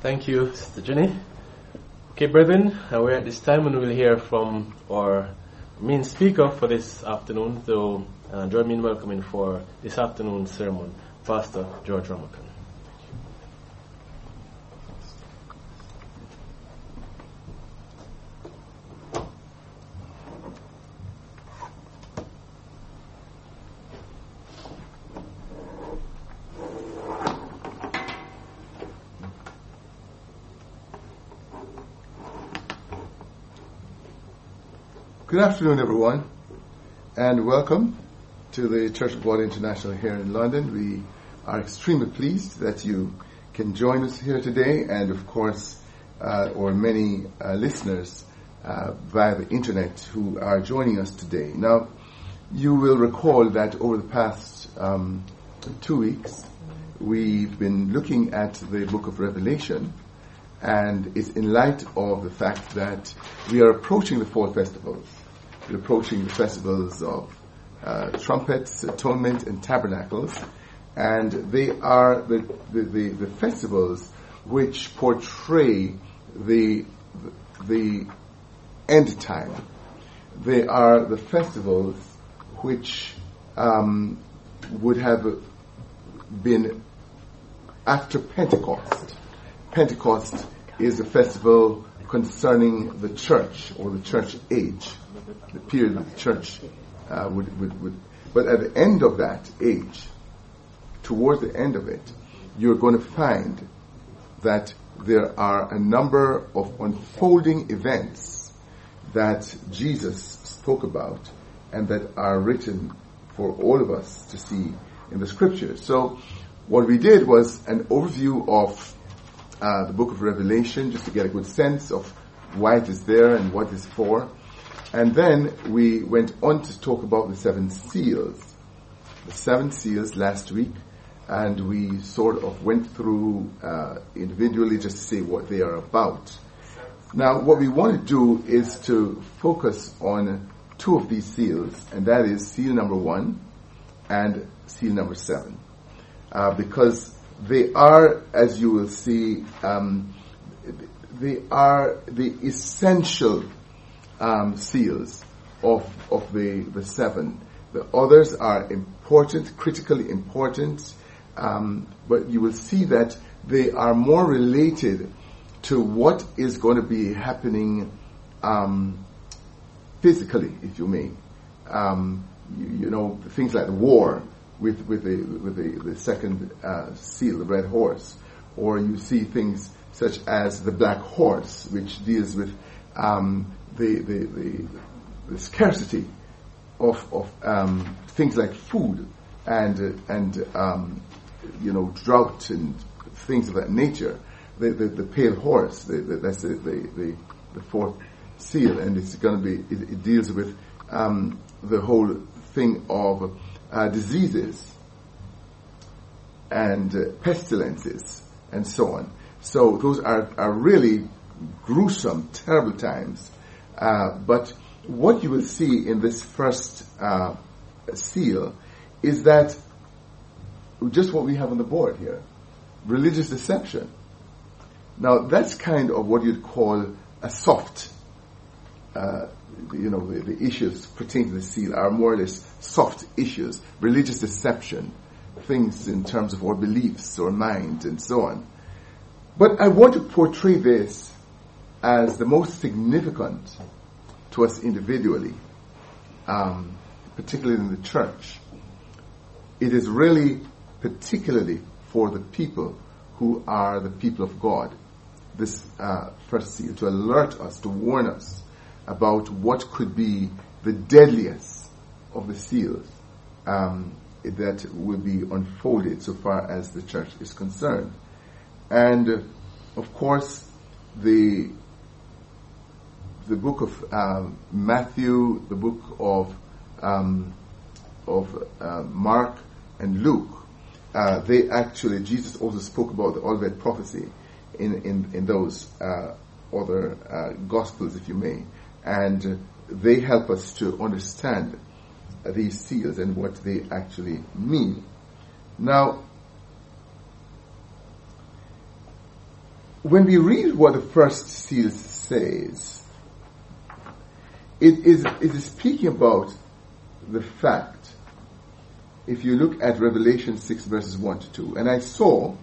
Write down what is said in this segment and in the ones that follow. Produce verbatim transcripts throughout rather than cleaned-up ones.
Thank you, Sister Jenny. Okay, brethren, uh, we're at this time when we'll hear from our main speaker for this afternoon. So uh, join me in welcoming for this afternoon's sermon, Pastor George Ramakan. Good afternoon, everyone, and welcome to the Church of God International here in London. We are extremely pleased that you can join us here today, and of course, uh, or many uh, listeners uh, via the internet who are joining us today. Now, you will recall that over the past um, two weeks, we've been looking at the book of Revelation, and it's in light of the fact that we are approaching the fall festivals. We're approaching the festivals of uh, trumpets, atonement, and tabernacles, and they are the, the, the, the festivals which portray the the end time. They are the festivals which um, would have been after Pentecost. Pentecost is a festival concerning the church or the church age, the period of the church uh, would, would, would. But at the end of that age, towards the end of it, you're going to find that there are a number of unfolding events that Jesus spoke about and that are written for all of us to see in the scriptures. So what we did was an overview of Uh, the book of Revelation, just to get a good sense of why it is there and what it's for. And then we went on to talk about the seven seals. The seven seals last week, and we sort of went through uh, individually just to say what they are about. Now, what we want to do is to focus on two of these seals, and that is seal number one and seal number seven. Uh, because they are, as you will see, um, they are the essential um, seals of of the, the seven. The others are important, critically important, um, but you will see that they are more related to what is going to be happening um, physically, if you may. Um, you, you know, things like the war with with the with the, the second uh, seal, the red horse, or you see things such as the black horse, which deals with um, the, the the the scarcity of of um, things like food and uh, and um, you know, drought and things of that nature. The the, the pale horse, the, the, that's the, the the the fourth seal, and it's going to be it, it deals with um, the whole thing of Uh, diseases and uh, pestilences and so on. So those are, are really gruesome, terrible times. Uh, but what you will see in this first uh, seal is that just what we have on the board here, religious deception. Now that's kind of what you'd call a soft uh, you know, the, the issues pertaining to the seal are more or less soft issues, religious deception, things in terms of our beliefs or mind and so on. But I want to portray this as the most significant to us individually, um, particularly in the church. It is really particularly for the people who are the people of God, this uh, first seal, to alert us, to warn us about what could be the deadliest of the seals um, that will be unfolded so far as the church is concerned. And uh, of course, the the book of um, Matthew, the book of um, of uh, Mark and Luke, uh, they actually, Jesus also spoke about the Olivet prophecy in in in those uh, other uh, gospels, if you may. And uh, they help us to understand uh, these seals and what they actually mean. Now, when we read what the first seal says, it is, it is speaking about the fact, if you look at Revelation six verses one to two, and I saw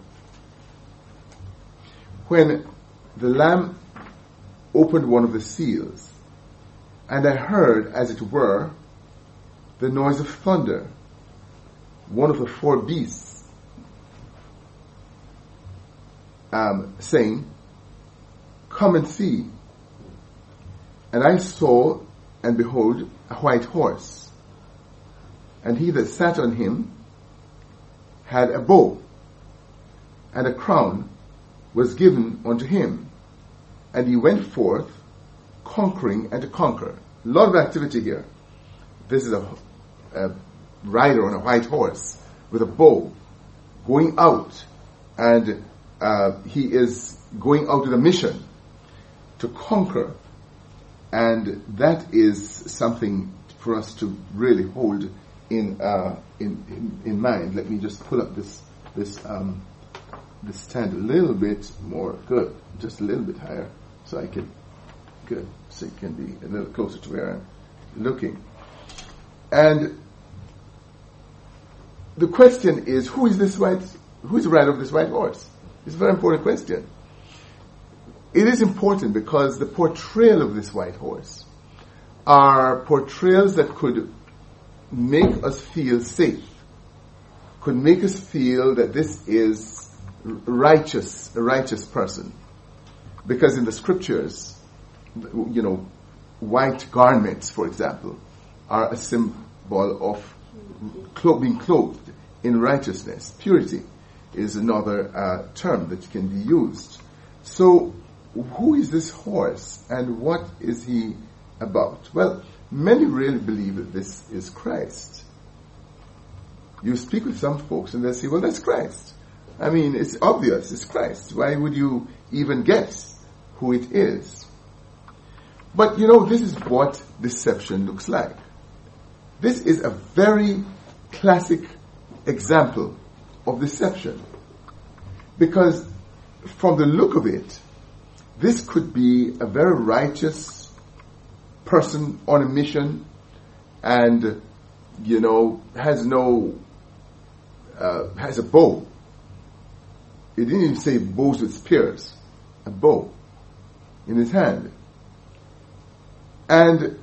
when the Lamb opened one of the seals, and I heard, as it were, the noise of thunder, one of the four beasts, um, saying, "Come and see." And I saw, and behold, a white horse, and he that sat on him had a bow, and a crown was given unto him, and he went forth conquering and to conquer. A lot of activity here. This is a, a rider on a white horse with a bow going out, and uh, he is going out with a mission to conquer, and that is something for us to really hold in uh, in, in in mind. Let me just pull up this this um, this stand a little bit more. Good, just a little bit higher, so I can good, so it can be a little closer to where I'm looking. And the question is, who is this white? Who is the rider of this white horse? It's a very important question. It is important because the portrayal of this white horse are portrayals that could make us feel safe, could make us feel that this is righteous, a righteous person. Because in the scriptures, you know, white garments, for example, are a symbol of clo- being clothed in righteousness. Purity is another uh, term that can be used. So, who is this horse and what is he about? Well, many really believe that this is Christ. You speak with some folks and they say, well, that's Christ. I mean, it's obvious, it's Christ. Why would you even guess who it is? But you know, this is what deception looks like. This is a very classic example of deception. Because from the look of it, this could be a very righteous person on a mission and, you know, has no, uh, has a bow. It didn't even say bows with spears. A bow in his hand. And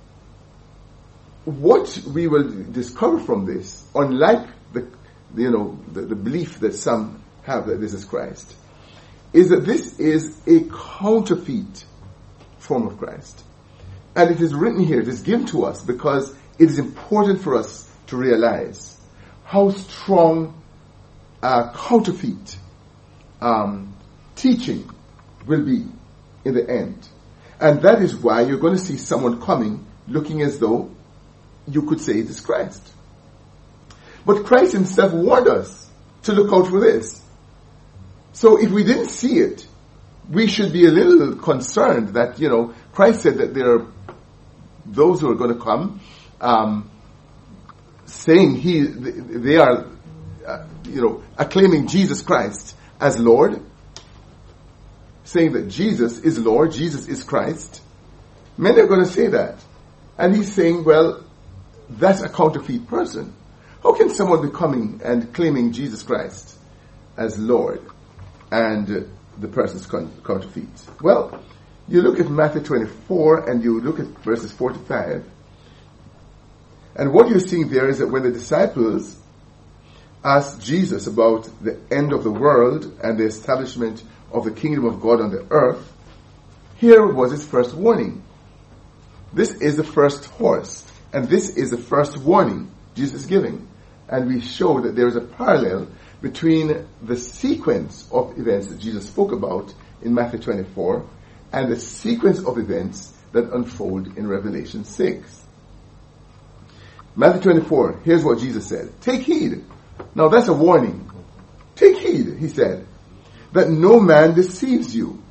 what we will discover from this, unlike the, you know, the, the belief that some have that this is Christ, is that this is a counterfeit form of Christ. And it is written here, it is given to us because it is important for us to realize how strong a counterfeit um, teaching will be in the end. And that is why you're going to see someone coming looking as though you could say it is Christ. But Christ himself warned us to look out for this. So if we didn't see it, we should be a little concerned that, you know, Christ said that there are those who are going to come um, saying he, they are, uh, you know, acclaiming Jesus Christ as Lord, saying that Jesus is Lord, Jesus is Christ. Many are going to say that. And he's saying, well, that's a counterfeit person. How can someone be coming and claiming Jesus Christ as Lord and uh, the person's counterfeit? Well, you look at Matthew twenty-four and you look at verses four to five. And what you're seeing there is that when the disciples asked Jesus about the end of the world and the establishment of the kingdom of God on the earth, here was his first warning. This is the first horse, and this is the first warning Jesus is giving. And we show that there is a parallel between the sequence of events that Jesus spoke about in Matthew twenty-four and the sequence of events that unfold in Revelation six. Matthew twenty-four, here's what Jesus said. Take heed. Now that's a warning. Take heed, he said, that no man deceives you.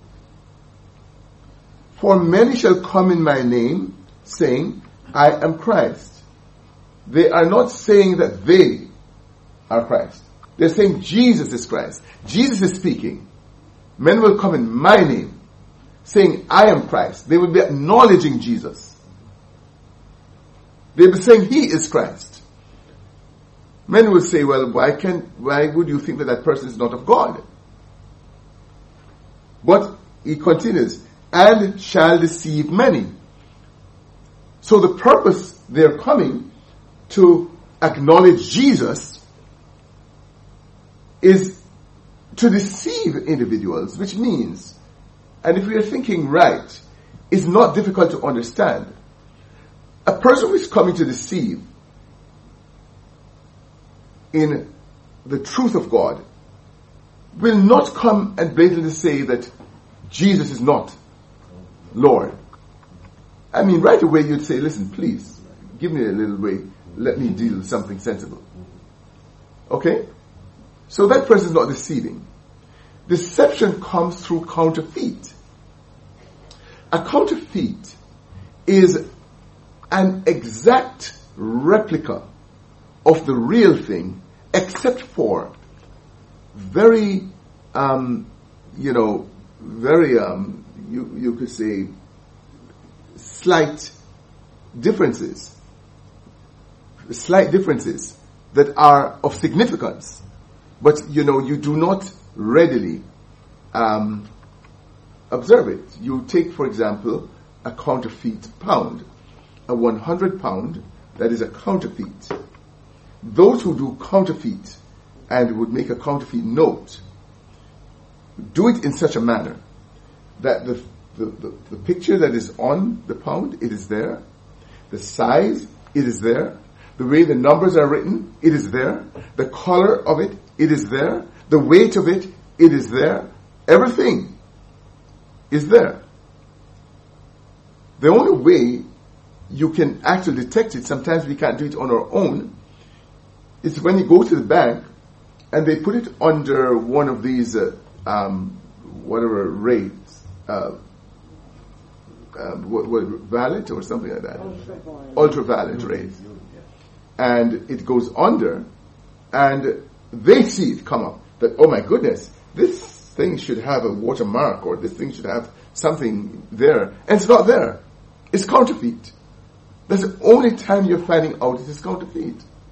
For many shall come in my name, saying, I am Christ. They are not saying that they are Christ. They're saying Jesus is Christ. Jesus is speaking. Men will come in my name, saying, I am Christ. They will be acknowledging Jesus. They will be saying, He is Christ. Men will say, well, why can, why would you think that that person is not of God? But he continues, and shall deceive many. So the purpose they're coming to acknowledge Jesus is to deceive individuals, which means, and if we are thinking right, it's not difficult to understand. A person who is coming to deceive in the truth of God will not come and blatantly say that Jesus is not Lord. I mean, right away you'd say, listen, please, give me a little way, let me deal with something sensible. Okay? So that person is not deceiving. Deception comes through counterfeit. A counterfeit is an exact replica of the real thing, except for very, um, you know, very, um, you, you could say, slight differences. Slight differences that are of significance. But, you know, you do not readily um, observe it. You take, for example, a counterfeit pound. A one hundred pound, that is a counterfeit. Those who do counterfeit and would make a counterfeit note do it in such a manner that the, the, the, the picture that is on the pound, it is there. The size, it is there. The way the numbers are written, it is there. The color of it, it is there. The weight of it, it is there. Everything is there. The only way you can actually detect it, sometimes we can't do it on our own, is when you go to the bank and they put it under one of these, uh, um, whatever rates, uh, um, what, what, valid or something like that. Ultraviolet, Ultraviolet rates. And it goes under, and they see it come up, that, oh my goodness, this thing should have a watermark, or this thing should have something there, and it's not there. It's counterfeit. That's the only time you're finding out it is counterfeit.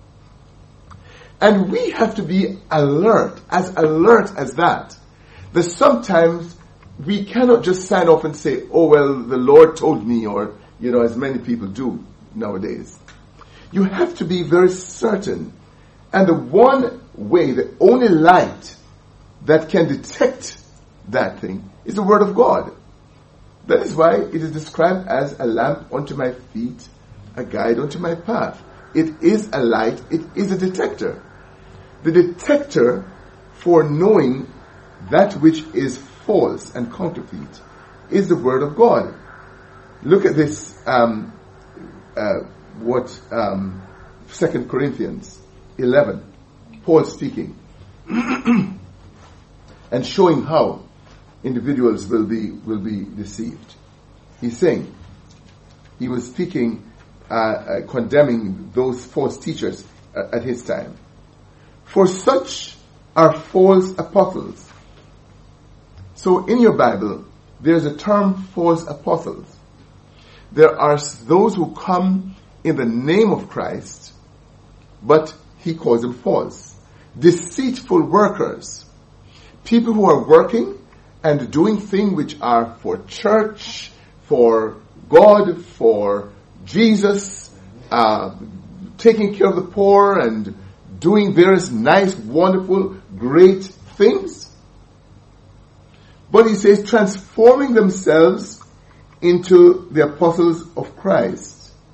And we have to be alert, as alert as that, that sometimes we cannot just sign off and say, oh well, the Lord told me, or, you know, as many people do nowadays. You have to be very certain. And the one way, the only light that can detect that thing is the Word of God. That is why it is described as a lamp unto my feet, a guide unto my path. It is a light, it is a detector. The detector for knowing that which is false and counterfeit is the Word of God. Look at this, um, uh, what um, Second Corinthians eleven, Paul speaking, and showing how individuals will be will be deceived. He's saying, he was speaking, uh, uh, condemning those false teachers uh, at his time. For such are false apostles. So in your Bible, there's a term false apostles. There are those who come in the name of Christ, but he calls them false. Deceitful workers. People who are working and doing things which are for church, for God, for Jesus, uh, taking care of the poor and doing various nice, wonderful, great things. But he says, transforming themselves into the apostles of Christ.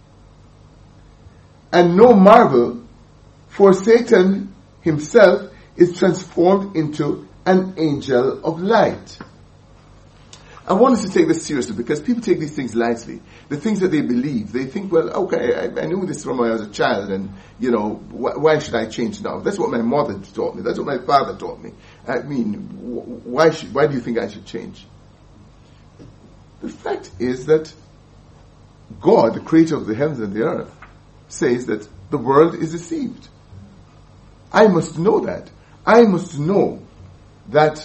And no marvel, for Satan himself is transformed into an angel of light. I want us to take this seriously because people take these things lightly. The things that they believe, they think, well, okay, I, I knew this from when I was a child, and, you know, wh- why should I change now? That's what my mother taught me. That's what my father taught me. I mean, wh- why should, why do you think I should change? The fact is that God, the creator of the heavens and the earth, says that the world is deceived. I must know that. I must know that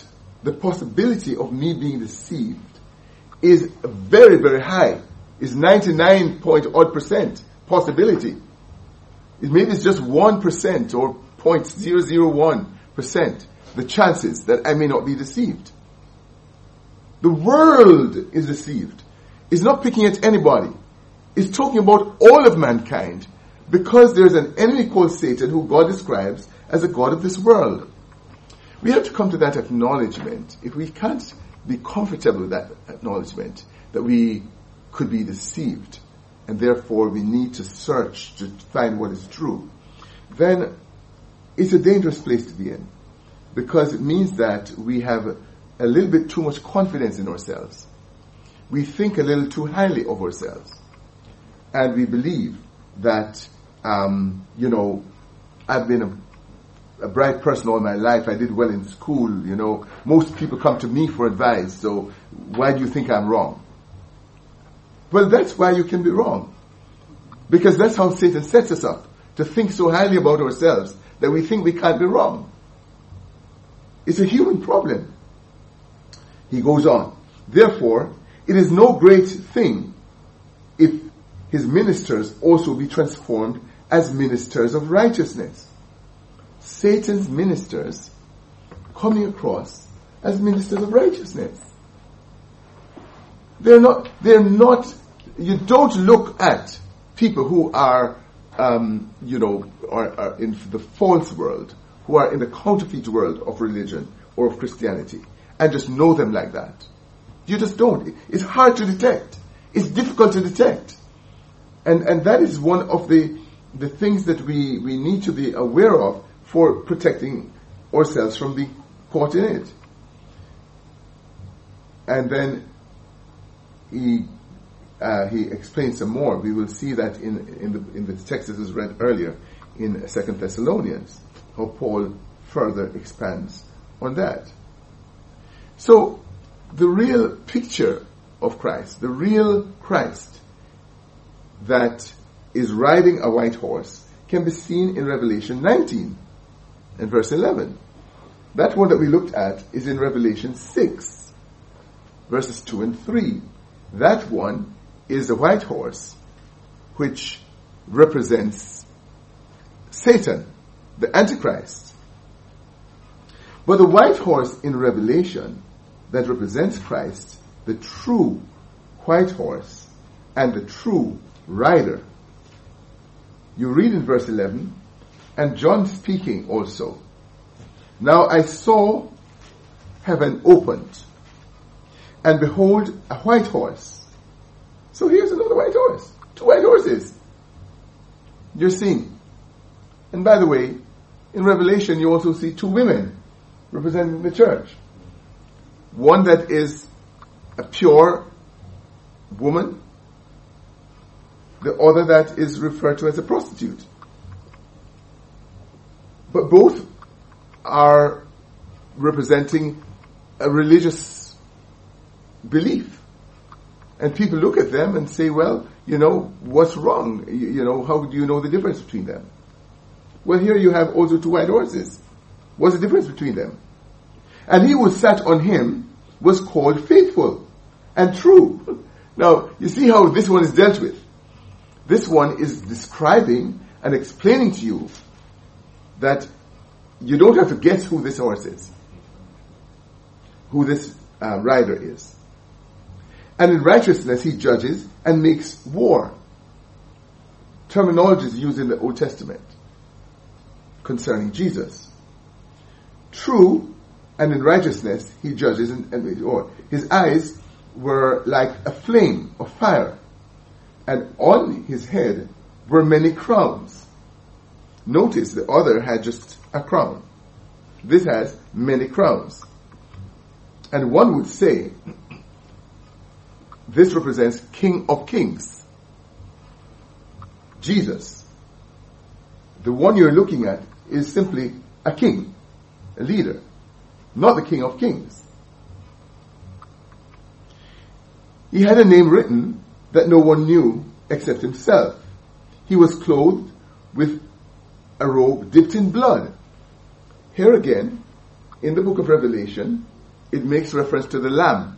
the possibility of me being deceived is very, very high. It's ninety-nine point odd percent possibility. It maybe it's just one percent or zero point zero zero one percent the chances that I may not be deceived. The world is deceived. It's not picking at anybody. It's talking about all of mankind, because there's an enemy called Satan who God describes as a God of this world. We have to come to that acknowledgement. If we can't be comfortable with that acknowledgement, that we could be deceived, and therefore we need to search to find what is true, then it's a dangerous place to be in, because it means that we have a little bit too much confidence in ourselves. We think a little too highly of ourselves, and we believe that, um, you know, I've been a, a bright person all my life. I did well in school. You know, most people come to me for advice. So why do you think I'm wrong? Well, that's why you can be wrong, because that's how Satan sets us up, to think so highly about ourselves that we think we can't be wrong. It's a human problem. He goes on. Therefore, it is no great thing if his ministers also be transformed as ministers of righteousness. Satan's ministers coming across as ministers of righteousness. They're not, they're not, you don't look at people who are, um, you know, are, are in the false world, who are in the counterfeit world of religion or of Christianity, and just know them like that. You just don't. It's hard to detect. It's difficult to detect. And and that is one of the the things that we, we need to be aware of for protecting ourselves from being caught in it. And then he uh, he explains some more. We will see that in in the in the text that was read earlier in Second Thessalonians, how Paul further expands on that. So the real picture of Christ, the real Christ that is riding a white horse, can be seen in Revelation nineteen and verse eleven. That one that we looked at is in Revelation six, verses two and three. That one is the white horse, which represents Satan, the Antichrist. But the white horse in Revelation that represents Christ, the true white horse and the true rider. You read in verse eleven, and John speaking also, "Now I saw heaven opened, and behold, a white horse." So here's another white horse. Two white horses. You're seeing. And by the way, in Revelation you also see two women representing the church. One that is a pure woman, the other that is referred to as a prostitute. But both are representing a religious belief. And people look at them and say, well, you know, what's wrong? You, you know, how do you know the difference between them? Well, here you have also two white horses. What's the difference between them? And he who sat on him was called faithful and true. Now, you see how this one is dealt with. This one is describing and explaining to you that you don't have to guess who this horse is, who this uh, rider is. And in righteousness he judges and makes war. Terminology is used in the Old Testament concerning Jesus. True, and in righteousness he judges, and, and or his eyes were like a flame of fire, and on his head were many crowns. Notice the other had just a crown. This has many crowns. And one would say, this represents King of Kings. Jesus. The one you're looking at is simply a king, a leader, not the King of Kings. He had a name written that no one knew except himself. He was clothed with a robe dipped in blood. Here again, in the book of Revelation, it makes reference to the Lamb.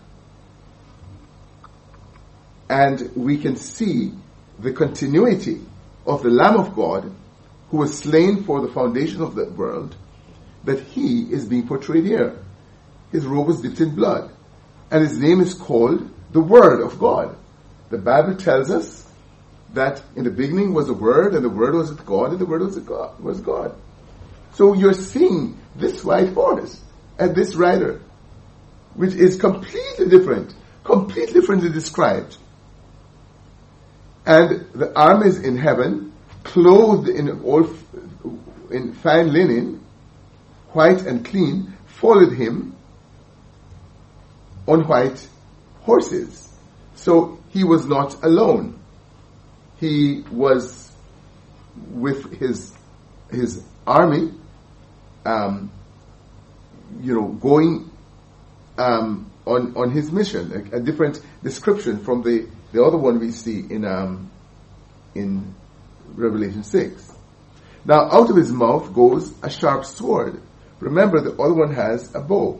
And we can see the continuity of the Lamb of God who was slain for the foundation of the world, that he is being portrayed here. His robe was dipped in blood. And his name is called the Word of God. The Bible tells us that in the beginning was the Word, and the Word was with God, and the Word was God. Was God. So you're seeing this white horse and this rider, which is completely different, completely differently described. And the armies in heaven, clothed in all in fine linen, white and clean, followed him on white horses. So he was not alone. He was with his his army, um, you know, going um, on on his mission. A, a different description from the, the other one we see in um, in Revelation six. Now, out of his mouth goes a sharp sword. Remember, the other one has a bow.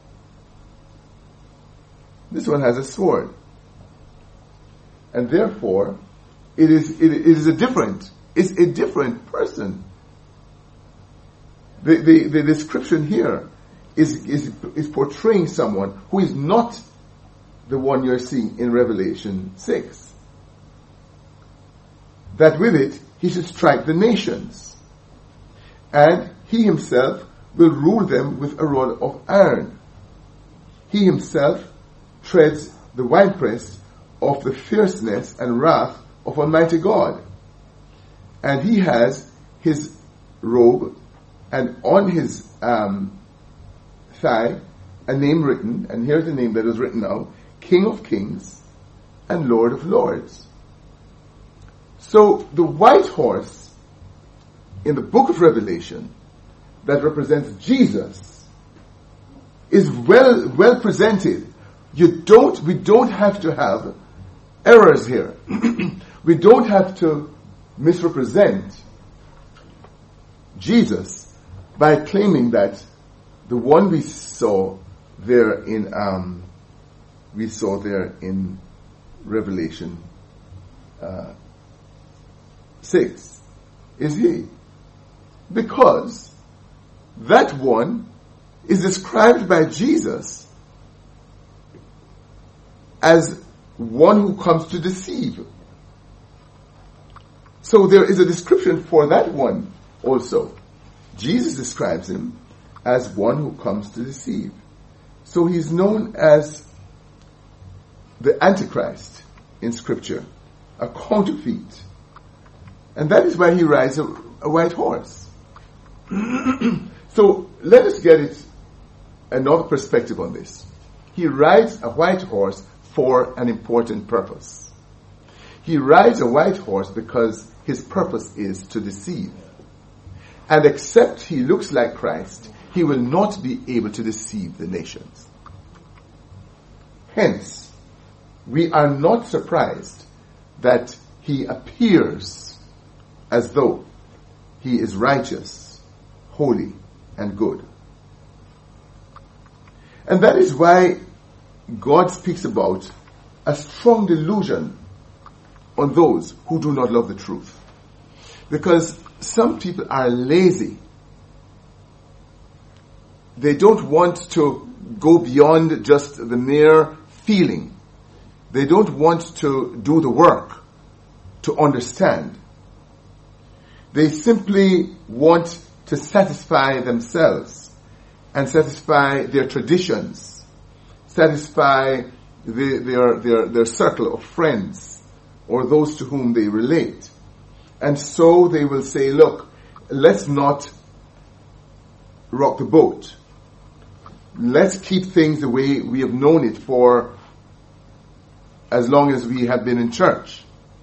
This one has a sword. And therefore, it is it, it is a different, it's a different person. The, the, the description here is, is, is portraying someone who is not the one you're seeing in Revelation six. That with it, he should strike the nations. And he himself will rule them with a rod of iron. He himself treads the winepress of the fierceness and wrath of Almighty God. And he has his robe, and on his um, thigh a name written, and here's the name that is written now: King of Kings and Lord of Lords. So the white horse in the book of Revelation that represents Jesus is well well presented. You don't, we don't have to have errors here. We don't have to misrepresent Jesus by claiming that the one we saw there in um, we saw there in Revelation uh, six is he, because that one is described by Jesus as one who comes to deceive. So there is a description for that one also. Jesus describes him as one who comes to deceive. So he's known as the Antichrist in Scripture, a counterfeit. And that is why he rides a, a white horse. So let us get it another perspective on this. He rides a white horse for an important purpose. He rides a white horse because his purpose is to deceive. And except he looks like Christ, he will not be able to deceive the nations. Hence, we are not surprised that he appears as though he is righteous, holy, and good. And that is why God speaks about a strong delusion on those who do not love the truth. Because some people are lazy. They don't want to go beyond just the mere feeling. They don't want to do the work to understand. They simply want to satisfy themselves and satisfy their traditions, satisfy the, their, their, their circle of friends or those to whom they relate. And so they will say, look, let's not rock the boat. Let's keep things the way we have known it for as long as we have been in church.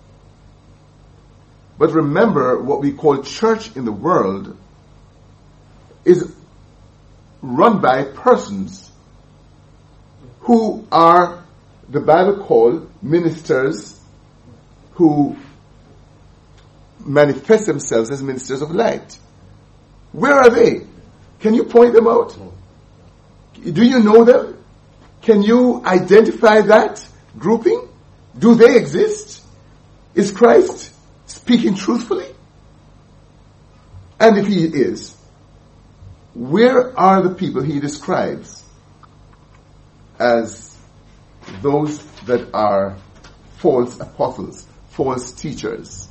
But remember, what we call church in the world is run by persons who are, the Bible called ministers, who manifest themselves as ministers of light. Where are they? Can you point them out? Do you know them? Can you identify that grouping? Do they exist? Is Christ speaking truthfully? And if he is, where are the people he describes as those that are false apostles, false teachers?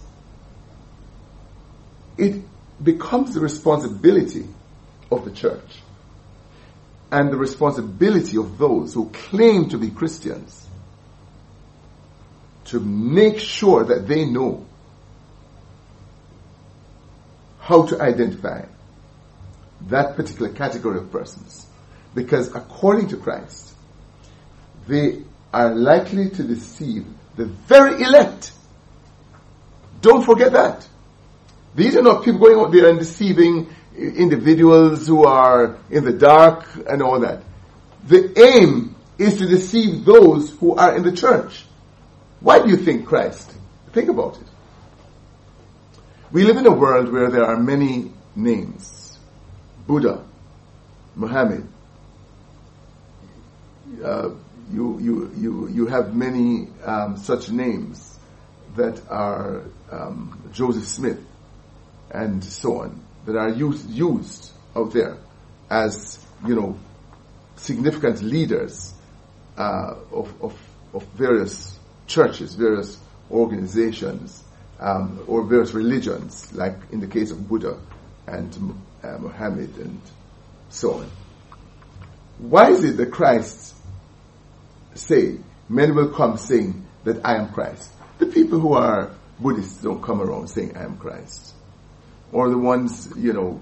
It becomes the responsibility of the church and the responsibility of those who claim to be Christians to make sure that they know how to identify that particular category of persons. Because according to Christ, they are likely to deceive the very elect. Don't forget that. These are not people going out there and deceiving individuals who are in the dark and all that. The aim is to deceive those who are in the church. Why do you think Christ? Think about it. We live in a world where there are many names. Buddha, Muhammad. Uh, you, you, you, you have many um, such names that are um, Joseph Smith and so on, that are used, used out there as, you know, significant leaders uh, of, of, of various churches, various organizations, um, or various religions, like in the case of Buddha and uh, Muhammad and so on. Why is it that Christ say, men will come saying that I am Christ? The people who are Buddhists don't come around saying I am Christ. Or the ones, you know,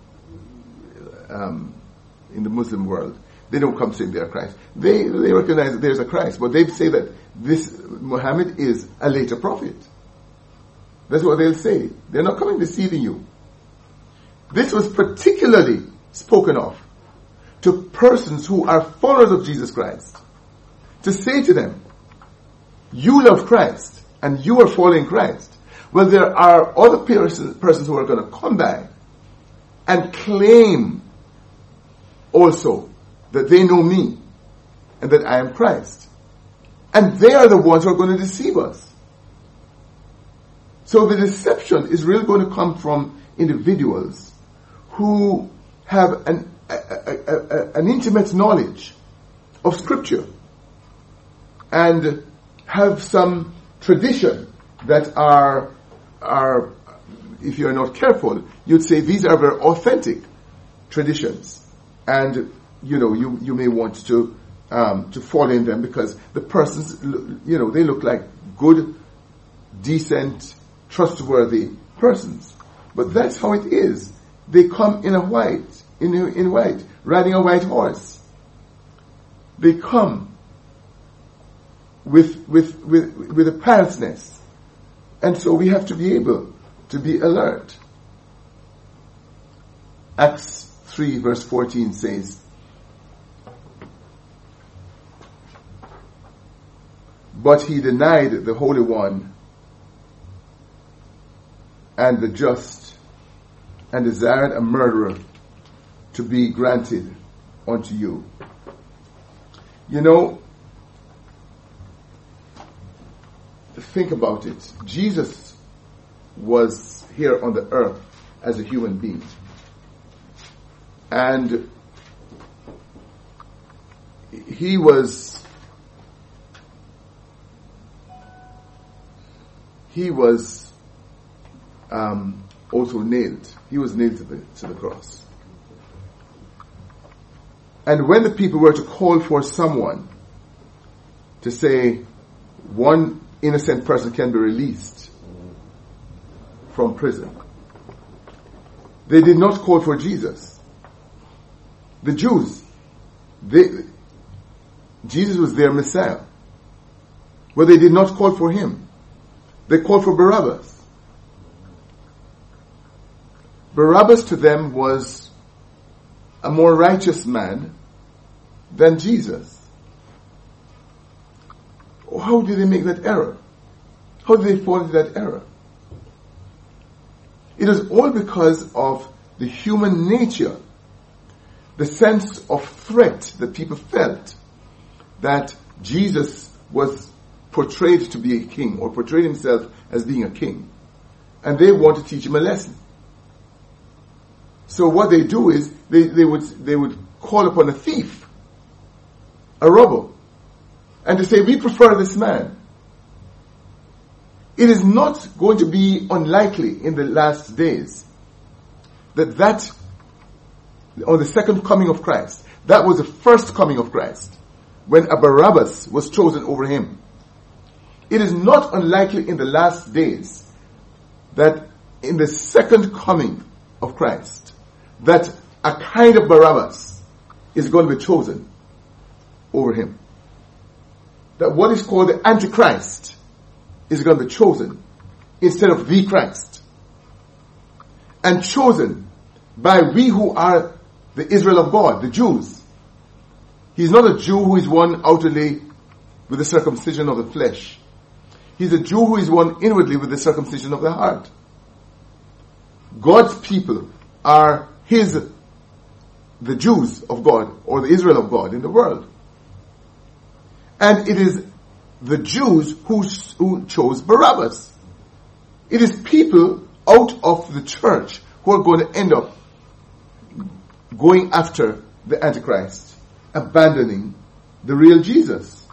um, in the Muslim world, they don't come saying they are Christ. They they recognize that there's a Christ, but they say that this Muhammad is a later prophet. That's what they'll say. They're not coming deceiving you. This was particularly spoken of to persons who are followers of Jesus Christ. To say to them, you love Christ and you are following Christ. Well, there are other persons, persons who are going to come by and claim also that they know me and that I am Christ. And they are the ones who are going to deceive us. So the deception is really going to come from individuals who have an, a, a, a, an intimate knowledge of Scripture and have some tradition that are are, if you're not careful, you'd say these are very authentic traditions, and you know you, you may want to um, to follow in them because the persons, you know, they look like good, decent, trustworthy persons. But that's how it is. They come in a white, in in white, riding a white horse. They come with with with with a piousness. And so we have to be able to be alert. Acts three verse fourteen says, but he denied the Holy One and the just and desired a murderer to be granted unto you. You know, think about it. Jesus was here on the earth as a human being. And he was he was um, also nailed. He was nailed to the, to the cross. And when the people were to call for someone to say one innocent person can be released from prison, they did not call for Jesus. The Jews, they, Jesus was their Messiah, but they did not call for him. They called for Barabbas. Barabbas to them was a more righteous man than Jesus. How did they make that error? How did they fall into that error? It is all because of the human nature the sense of threat that people felt that Jesus was portrayed to be a king, or portrayed himself as being a king. And they want to teach him a lesson. So what they do is, they, they would they would call upon a thief, a robber, and to say, we prefer this man. It is not going to be unlikely in the last days that that, on the second coming of Christ, that was the first coming of Christ, when a Barabbas was chosen over him. It is not unlikely in the last days that in the second coming of Christ, that a kind of Barabbas is going to be chosen over him. That what is called the Antichrist is going to be chosen instead of the Christ. And chosen by we who are the Israel of God, the Jews. He's not a Jew who is one outwardly with the circumcision of the flesh. He's a Jew who is one inwardly with the circumcision of the heart. God's people are his, the Jews of God, or the Israel of God in the world. And it is the Jews who, who chose Barabbas. It is people out of the church who are going to end up going after the Antichrist, abandoning the real Jesus.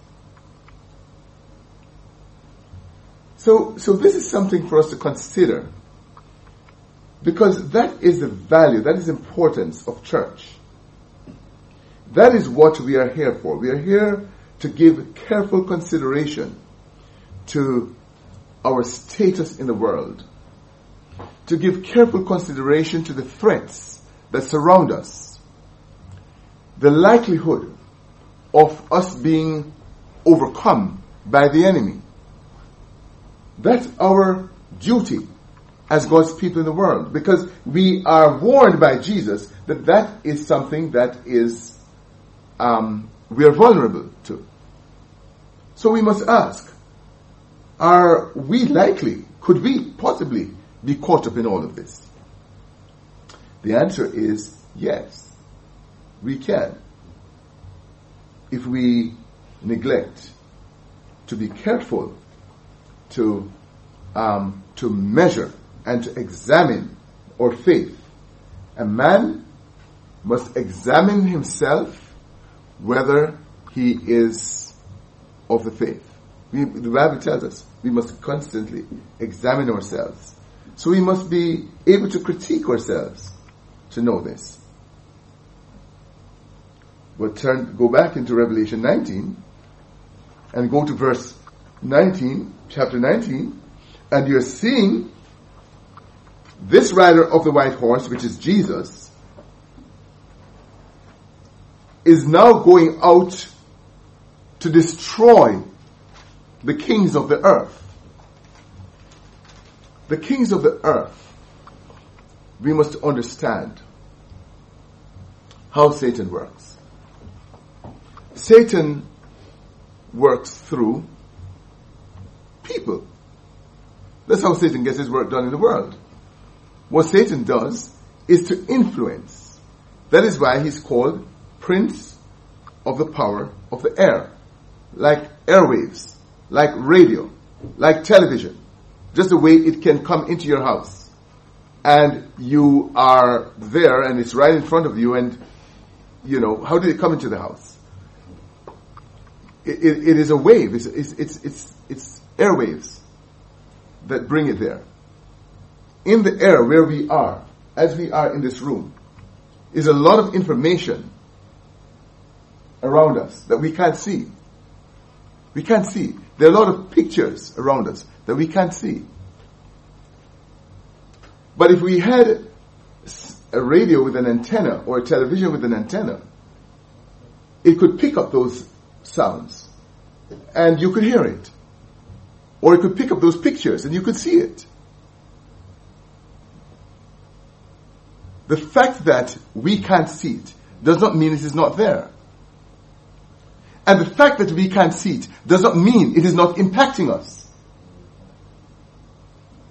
So, so this is something for us to consider, because that is the value, that is the importance of church. That is what we are here for. We are here to give careful consideration to our status in the world, to give careful consideration to the threats that surround us, the likelihood of us being overcome by the enemy. That's our duty as God's people in the world, because we are warned by Jesus that that is something that is um, we are vulnerable to. So we must ask, are we likely, could we possibly be caught up in all of this? The answer is yes, we can. If we neglect to be careful to um, to measure and to examine our faith. A man must examine himself whether he is of the faith. We, the Bible tells us we must constantly examine ourselves. So we must be able to critique ourselves to know this. We'll turn, go back into Revelation nineteen and go to verse nineteen, chapter nineteen, and you're seeing this rider of the white horse, which is Jesus, is now going out to destroy the kings of the earth. The kings of the earth, we must understand how Satan works. Satan works through people. That's how Satan gets his work done in the world. What Satan does is to influence. That is why he's called Prince of the Power of the Air. Like airwaves, like radio, like television. Just the way it can come into your house. And you are there and it's right in front of you, and, you know, how did it come into the house? It, it, it is a wave. It's, it's, it's, it's, it's airwaves that bring it there. In the air where we are, as we are in this room, is a lot of information around us that we can't see. We can't see. There are a lot of pictures around us that we can't see. But if we had a radio with an antenna or a television with an antenna, it could pick up those sounds and you could hear it. Or it could pick up those pictures and you could see it. The fact that we can't see it does not mean it is not there. And the fact that we can't see it does not mean it is not impacting us.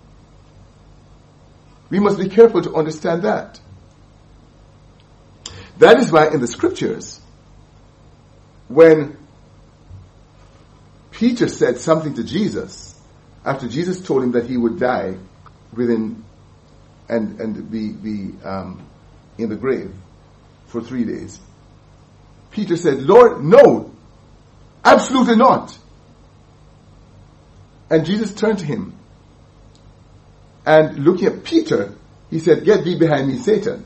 We must be careful to understand that. That is why in the scriptures, when Peter said something to Jesus, after Jesus told him that he would die within and and be be um, in the grave for three days, Peter said, "Lord, no, absolutely not." And Jesus turned to him, and looking at Peter, he said, "Get thee behind me, Satan."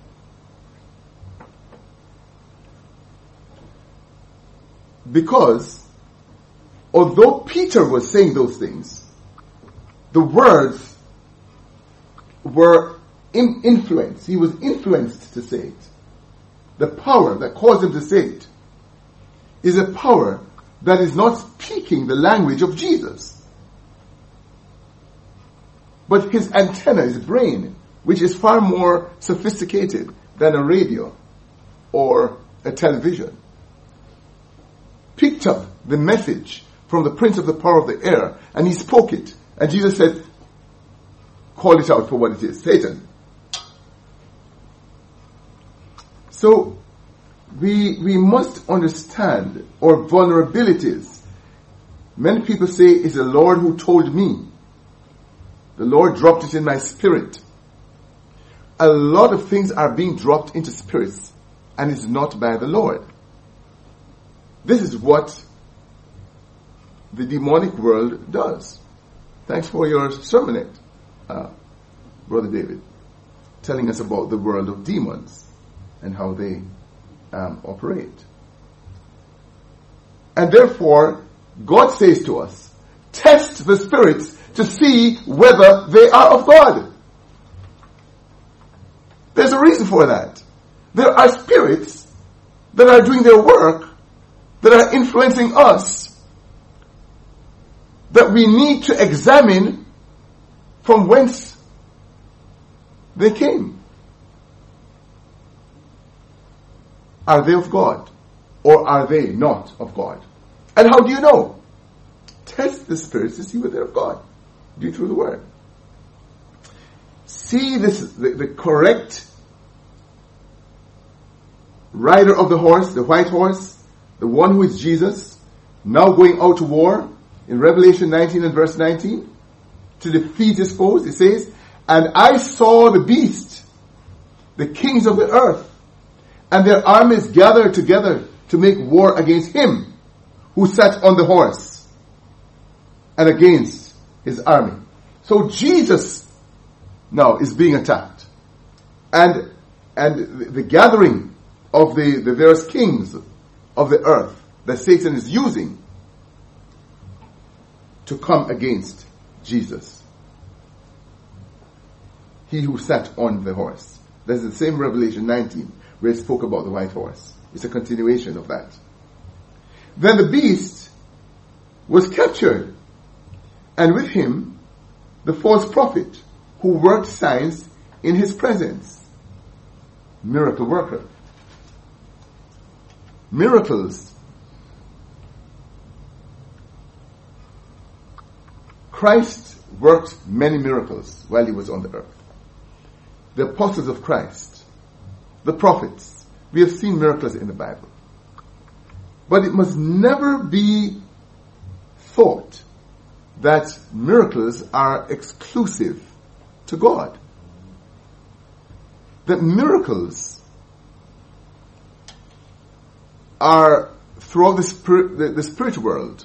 Because although Peter was saying those things, the words were in influence. He was influenced to say it. The power that caused him to say it is a power that is not speaking the language of Jesus. But his antenna, his brain, which is far more sophisticated than a radio or a television, picked up the message from the prince of the power of the air, and he spoke it. And Jesus said, "Call it out for what it is, Satan." So, we we must understand our vulnerabilities. Many people say, "It's the Lord who told me. The Lord dropped it in my spirit." A lot of things are being dropped into spirits, and it's not by the Lord. This is what the demonic world does. Thanks for your sermonette, uh, Brother David, telling us about the world of demons and how they um, operate. And therefore, God says to us, test the spirits to see whether they are of God. There's a reason for that. There are spirits that are doing their work, that are influencing us, that we need to examine from whence they came. Are they of God, or are they not of God? And how do you know? Test the spirits to see whether they're of God. Do it through the Word. See this, the, the correct rider of the horse, the white horse, the one who is Jesus, now going out to war, in Revelation nineteen and verse nineteen, to defeat his foes. It says, "And I saw the beast, the kings of the earth, and their armies gathered together to make war against him who sat on the horse, and against his army." So Jesus now is being attacked. And and the gathering of the, the various kings of the earth that Satan is using to come against Jesus, he who sat on the horse. That's the same Revelation nineteen where it spoke about the white horse. It's a continuation of that. Then the beast was captured, and with him the false prophet who worked signs in his presence. Miracle worker. Miracles. Christ worked many miracles while he was on the earth. The apostles of Christ, the prophets, we have seen miracles in the Bible. But it must never be thought that miracles are exclusive to God. That miracles are throughout the spirit, the, the spirit world.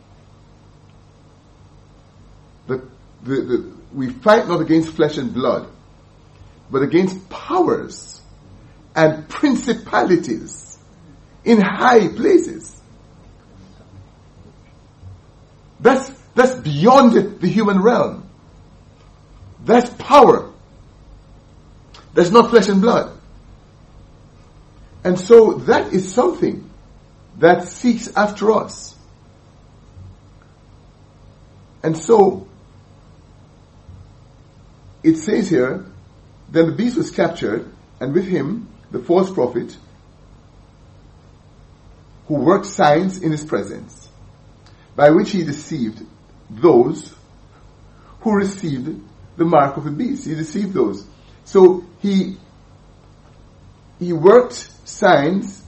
The, the, the, we fight not against flesh and blood, but against powers and principalities in high places. That's, that's beyond the human realm. That's power. That's not flesh and blood. And so that is something that seeks after us. And so it says here, then the beast was captured, and with him the false prophet who worked signs in his presence, by which he deceived those who received the mark of the beast. He deceived those. So he he worked signs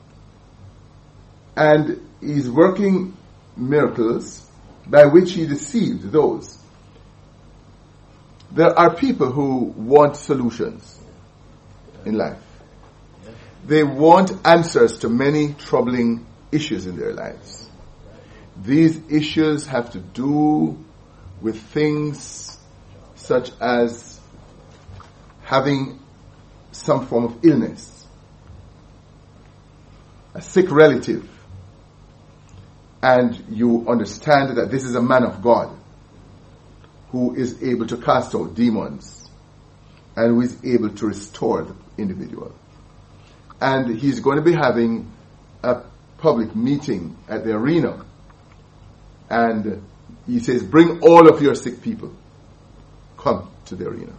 and he's working miracles by which he deceived those. There are people who want solutions in life. They want answers to many troubling issues in their lives. These issues have to do with things such as having some form of illness, a sick relative, and you understand that this is a man of God who is able to cast out demons and who is able to restore the individual. And he's going to be having a public meeting at the arena. And he says, bring all of your sick people. Come to the arena.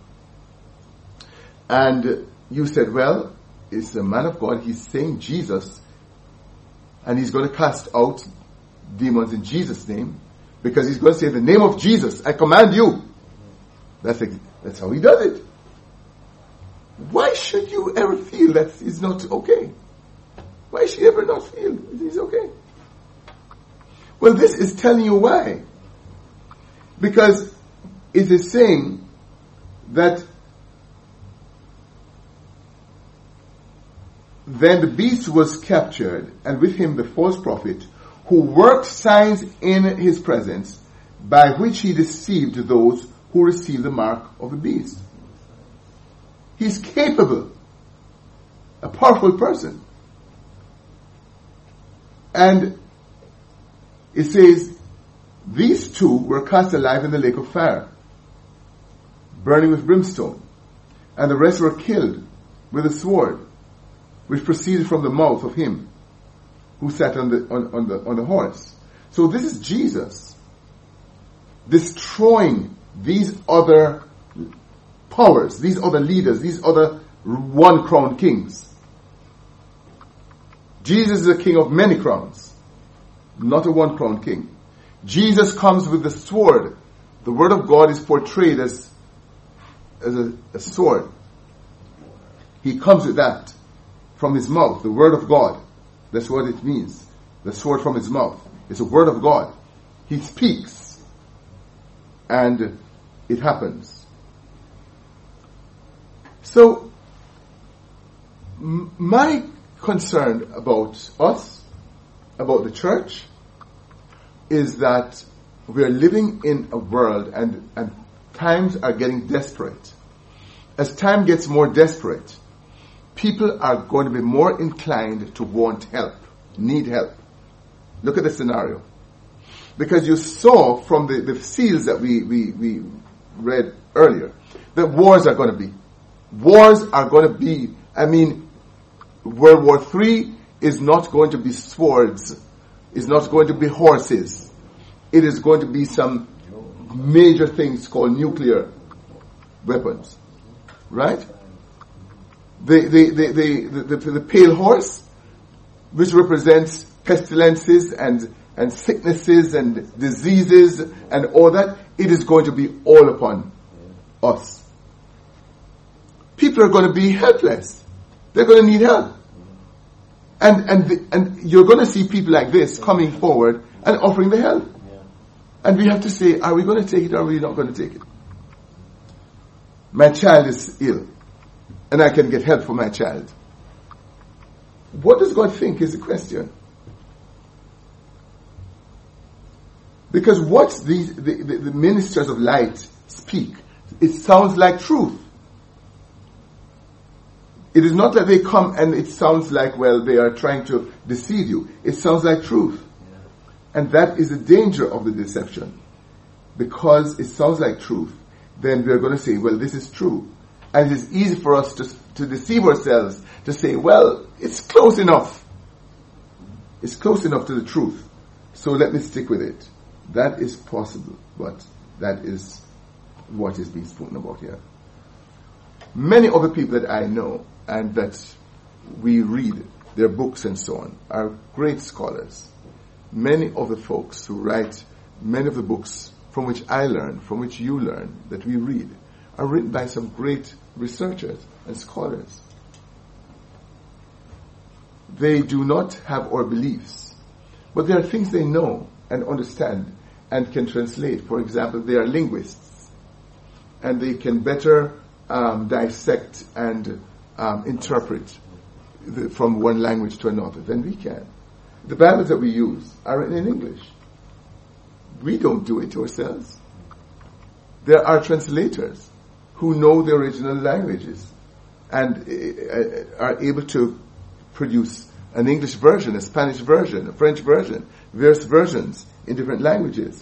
And you said, well, it's a man of God. He's saying Jesus. And he's going to cast out demons in Jesus' name. Because he's going to say, in the name of Jesus, I command you. That's, that's how he does it. Why should you ever feel that it's not okay? Why should you ever not feel it's okay? Well, this is telling you why. Because it is saying that then the beast was captured, and with him the false prophet, who worked signs in his presence, by which he deceived those who received the mark of the beast. He's capable, a powerful person. And it says, these two were cast alive in the lake of fire, burning with brimstone, and the rest were killed with a sword, which proceeded from the mouth of him who sat on the on, on the on the horse. So this is Jesus destroying these other powers, these other leaders, these other one-crowned kings. Jesus is a king of many crowns, not a one-crowned king. Jesus comes with the sword. The word of God is portrayed as, as a, a sword. He comes with that from his mouth, the word of God. That's what it means. The sword from his mouth. It's a word of God. He speaks, and it happens. So, m- my concern about us, about the church, is that we are living in a world and, and times are getting desperate. As time gets more desperate, people are going to be more inclined to want help, need help. Look at the scenario. Because you saw from the, the seals that we, we, we read earlier, that wars are going to be. Wars are going to be, I mean, World War Three is not going to be swords, is not going to be horses. It is going to be some major things called nuclear weapons. Right? The, the, the, the, the, the, the pale horse, which represents pestilences and, and sicknesses and diseases and all that, it is going to be all upon us. People are going to be helpless. They're going to need help. And, and, the, and you're going to see people like this coming forward and offering the help. And we have to say, are we going to take it or are we not going to take it? My child is ill, and I can get help for my child. What does God think is the question? Because what these, the, the, the ministers of light speak, it sounds like truth. It is not that they come and it sounds like, well, they are trying to deceive you. It sounds like truth. And that is the danger of the deception. Because it sounds like truth, then we're going to say, well, this is true. And it's easy for us to, to deceive ourselves, to say, well, it's close enough. It's close enough to the truth. So let me stick with it. That is possible, but that is what is being spoken about here. Many other people that I know and that we read their books and so on are great scholars. Many of the folks who write many of the books from which I learn, from which you learn, that we read, are written by some great researchers and scholars. they do not have our beliefs, but there are things they know and understand and can translate. For example, they are linguists, and they can better um, dissect and um, interpret the, from one language to another than we can. The Bibles that we use are written in English. We don't do it ourselves. There are translators who know the original languages and uh, are able to produce an English version, a Spanish version, a French version, various versions in different languages.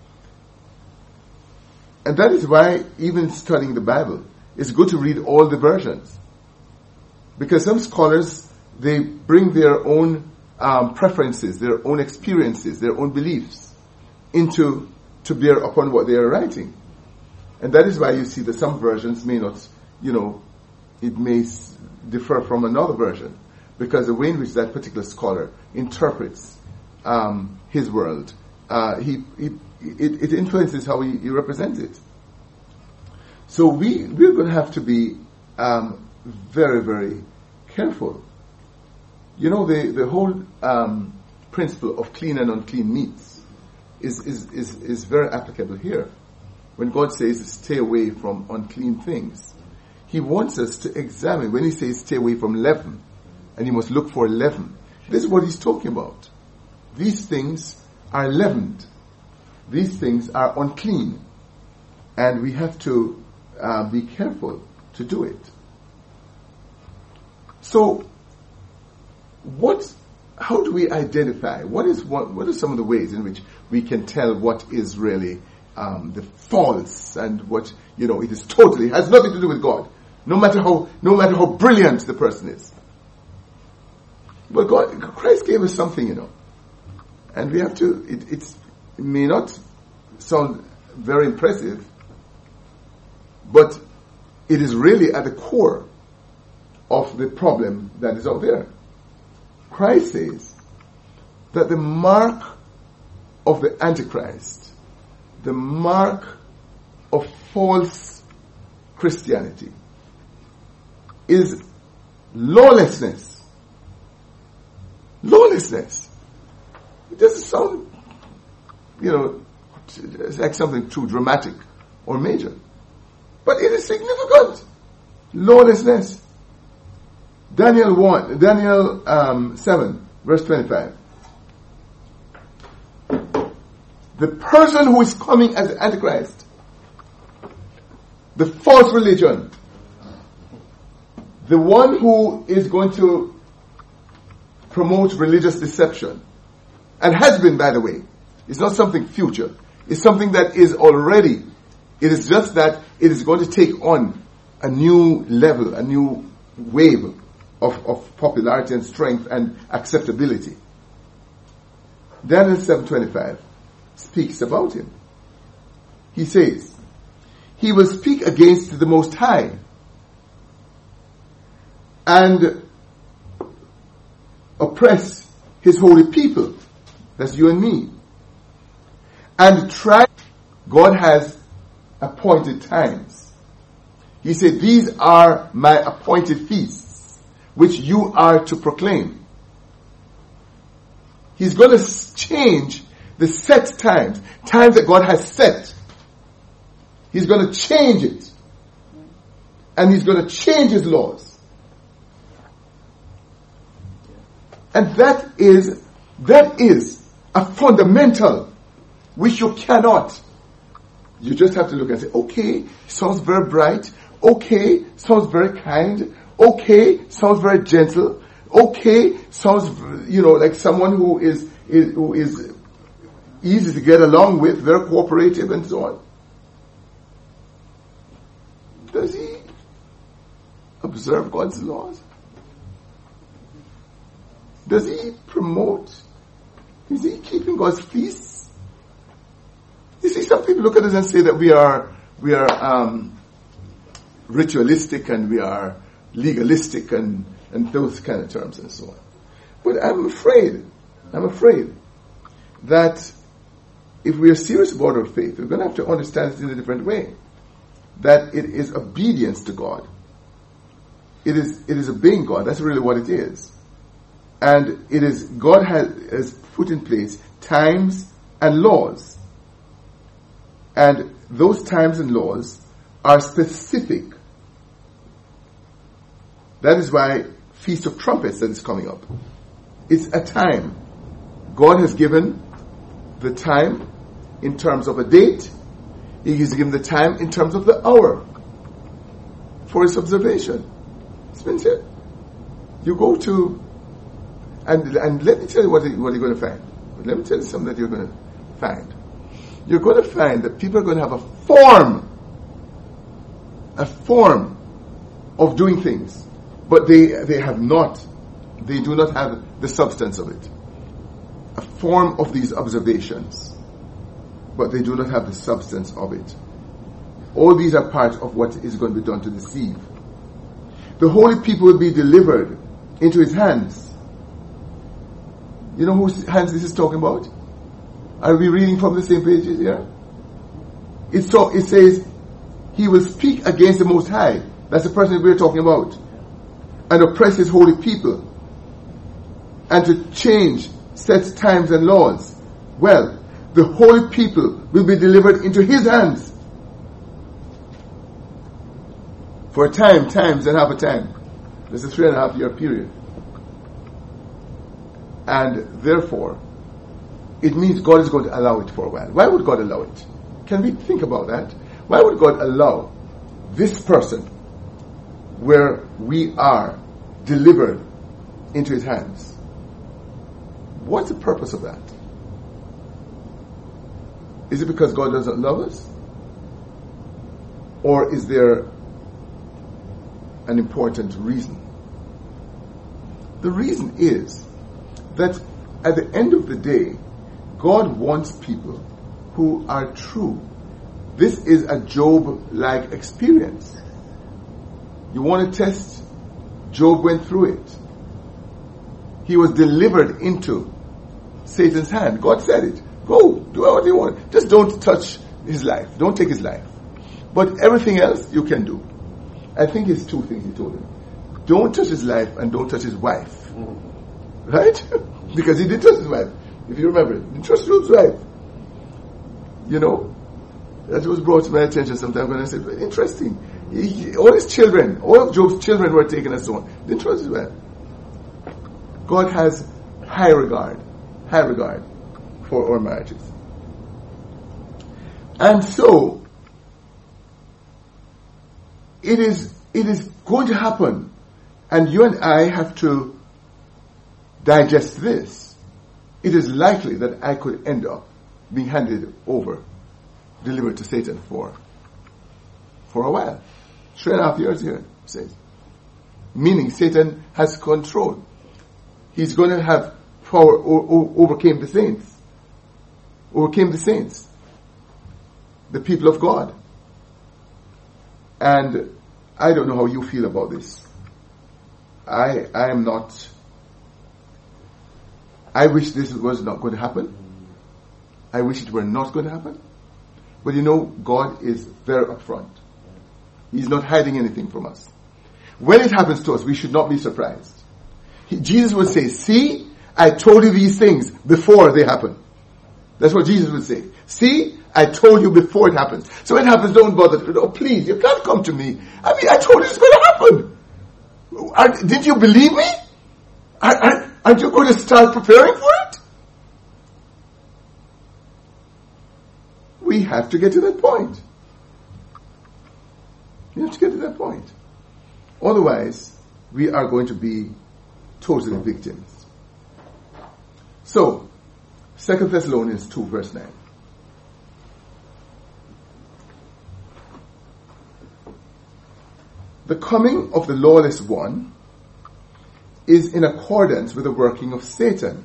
And that is why even studying the Bible, it's good to read all the versions. Because some scholars, they bring their own um, preferences, their own experiences, their own beliefs into, to bear upon what they are writing. And that is why you see that some versions may not, you know, it may s- differ from another version. Because the way in which that particular scholar interprets um, his world, uh, he, he it, it influences how he, he represents it. So we we're going to have to be um, very very careful. You know, the the whole um, principle of clean and unclean meats is is is is very applicable here. When God says stay away from unclean things, He wants us to examine. When He says stay away from leaven, and you must look for leaven. This is what He's talking about. These things are leavened. These things are unclean. And we have to uh, be careful to do it. So, what, how do we identify? What is what, what are some of the ways in which we can tell what is really um, the false and what, you know, it is totally, has nothing to do with God. No matter how, no matter how brilliant the person is. But God, Christ gave us something, you know. And we have to, it, it's, it may not sound very impressive, but it is really at the core of the problem that is out there. Christ says that the mark of the Antichrist, the mark of false Christianity, is lawlessness. Lawlessness. It doesn't sound, you know, it's like something too dramatic or major. But it is significant. Lawlessness. Daniel one, Daniel um, seven, verse twenty-five. The person who is coming as the Antichrist, the false religion, the one who is going to promote religious deception, and has been, by the way. It's not something future. It's something that is already. It is just that it is going to take on a new level, a new wave of, of popularity and strength and acceptability. Daniel seven twenty-five speaks about him. He says, he will speak against the Most High and oppress His holy people. That's you and me. And try. God has appointed times. He said, these are my appointed feasts, which you are to proclaim. He's going to change the set times, times that God has set. He's going to change it. And He's going to change His laws. And that is, that is a fundamental which you cannot. You just have to look and say, okay, sounds very bright. Okay, sounds very kind. Okay, sounds very gentle. Okay, sounds, you know, like someone who is, is who is easy to get along with, very cooperative and so on. Does he observe God's laws? Does he promote? Is he keeping God's feasts? You see, some people look at us and say that we are we are um, ritualistic and we are legalistic and, and those kind of terms and so on. But I'm afraid, I'm afraid that if we are serious about our faith, we're going to have to understand it in a different way. That it is obedience to God. It is it is obeying God. That's really what it is. And it is, God has, has put in place times and laws. And those times and laws are specific. That is why Feast of Trumpets that is coming up. It's a time. God has given the time in terms of a date. He has given the time in terms of the hour for its observation. It's been said. You go to, and and let me tell you what, you, what you're going to find. Let me tell you something that you're going to find. You're going to find that people are going to have a form, a form of doing things, but they they have not, they do not have the substance of it. A form of these observations, but they do not have the substance of it. All these are part of what is going to be done to deceive. The holy people will be delivered into his hands. You know whose hands this is talking about? Are we reading from the same pages here? It, so, it says, he will speak against the Most High. That's the person we're talking about. And oppress his holy people. And to change set times and laws. Well, the holy people will be delivered into his hands. For a time, times and half a time. There's a three and a half year period. And therefore, it means God is going to allow it for a while. Why would God allow it? Can we think about that? Why would God allow this person where we are delivered into his hands? What's the purpose of that? Is it because God doesn't love us? Or is there an important reason? The reason is that at the end of the day, God wants people who are true. This is a Job-like experience. You want to test? Job went through it. He was delivered into Satan's hand. God said it. Go, do what you want. Just don't touch his life. Don't take his life. But everything else you can do. I think it's two things he told him. Don't touch his life and don't touch his wife. Right? Because he didn't touch his wife. If you remember, he didn't touch Job's wife. You know? That was brought to my attention sometime when I said, interesting. He, he, all his children, all of Job's children were taken as so on. Didn't trust his wife. God has high regard, high regard for our marriages. And so, it is, it is going to happen. And you and I have to digest this. It is likely that I could end up being handed over, delivered to Satan for, for a while. Three and a half years here, it says. Meaning Satan has control. He's going to have power o- o- overcame the saints. Overcame the saints. The people of God. And I don't know how you feel about this. I I am not... I wish this was not going to happen. I wish it were not going to happen. But you know, God is very upfront. He's not hiding anything from us. When it happens to us, we should not be surprised. He, Jesus would say, see, I told you these things before they happen. That's what Jesus would say. See, I told you before it happens. So when it happens, don't bother. Oh, please, you can't come to me. I mean, I told you it's going to happen. Are, did you believe me? Are, are, aren't you going to start preparing for it? We have to get to that point. We have to get to that point. Otherwise, we are going to be totally victims. So, Second Thessalonians two verse nine. The coming of the lawless one is in accordance with the working of Satan,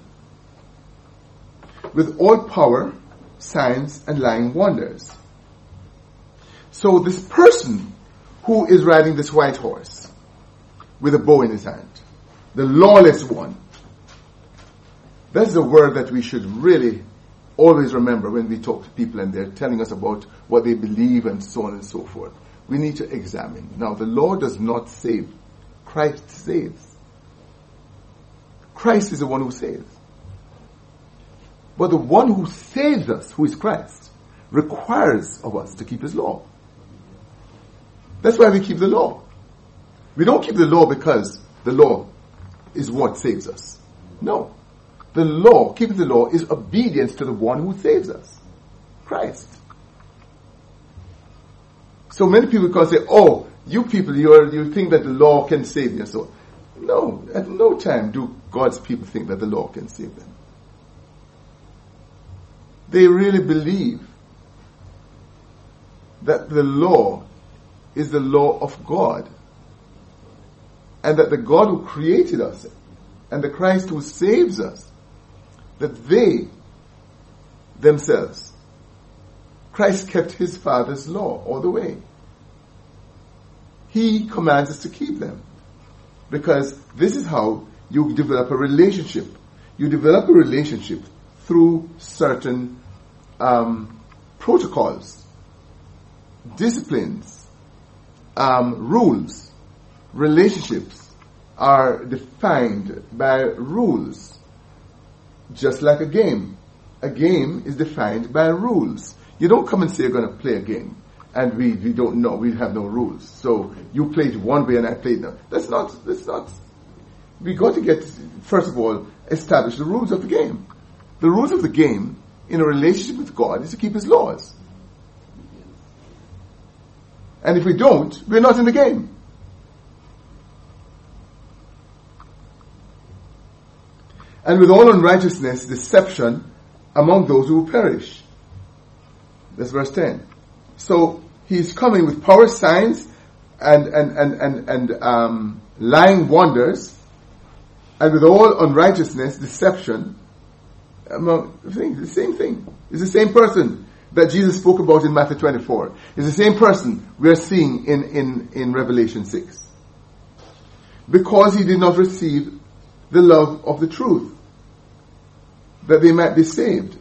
with all power, signs, and lying wonders. So this person who is riding this white horse with a bow in his hand, the lawless one, that's the word that we should really always remember when we talk to people and they're telling us about what they believe and so on and so forth. We need to examine. Now, the law does not save. Christ saves. Christ is the one who saves. But the one who saves us, who is Christ, requires of us to keep his law. That's why we keep the law. We don't keep the law because the law is what saves us. No. The law, keeping the law, is obedience to the one who saves us. Christ. So many people can say, oh, you people, you are, you think that the law can save you. So, no, at no time do God's people think that the law can save them. They really believe that the law is the law of God, and that the God who created us and the Christ who saves us, that they themselves, Christ kept his Father's law all the way. He commands us to keep them, because this is how you develop a relationship. You develop a relationship through certain um, protocols, disciplines, um, rules. Relationships are defined by rules, just like a game. A game is defined by rules. You don't come and say you're going to play a game, and we, we don't know, we have no rules. So you play it one way and I played them. That's not, that's not, we got to get, first of all, establish the rules of the game. The rules of the game in a relationship with God is to keep his laws. And if we don't, we're not in the game. And with all unrighteousness, deception among those who perish. That's verse ten. So he's coming with power, signs, and and and and, and um, lying wonders, and with all unrighteousness, deception among things. The same thing. It's the same person that Jesus spoke about in Matthew twenty-four. It's the same person we are seeing in in in Revelation six. Because he did not receive the love of the truth, that they might be saved.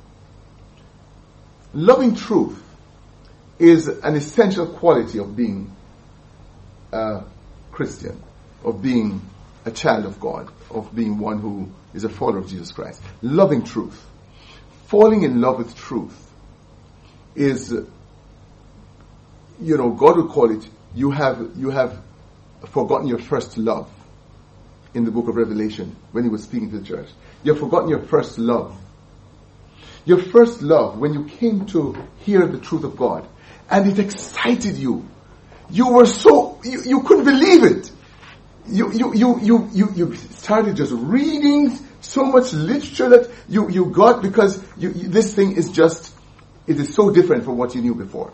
Loving truth is an essential quality of being a Christian, of being a child of God, of being one who is a follower of Jesus Christ. Loving truth. Falling in love with truth is, you know, God would call it, you have, you have forgotten your first love. In the book of Revelation, when he was speaking to the church. You've forgotten your first love. Your first love, when you came to hear the truth of God, and it excited you. You were so, you, you couldn't believe it. You, you, you, you, you, you started just reading so much literature that you, you got, because you, you, this thing is just, it is so different from what you knew before.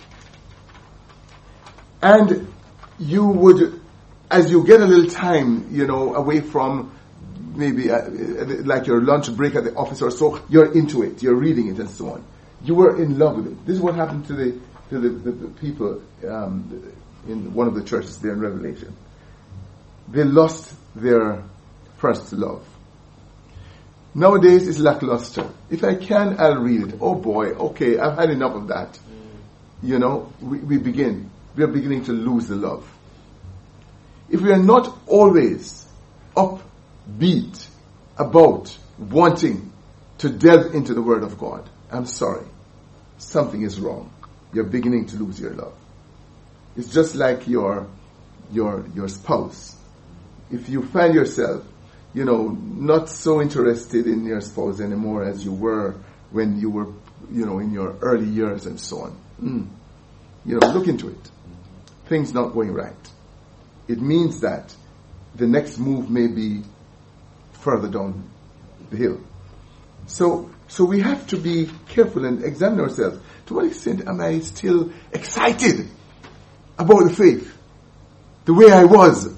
And you would, as you get a little time, you know, away from maybe uh, like your lunch break at the office or so, you're into it, you're reading it and so on. You were in love with it. This is what happened to the to the, the, the people um, in one of the churches there in Revelation. They lost their first love. Nowadays it's lackluster. If I can, I'll read it. Oh boy, okay, I've had enough of that. You know, we, we begin, we are beginning to lose the love. If we are not always upbeat about wanting to delve into the Word of God, I'm sorry, something is wrong. You're beginning to lose your love. It's just like your your your spouse. If you find yourself, you know, not so interested in your spouse anymore as you were when you were, you know, in your early years and so on, mm, you know, look into it. Things not going right. It means that the next move may be further down the hill. So, so we have to be careful and examine ourselves. To what extent am I still excited about the faith? The way I was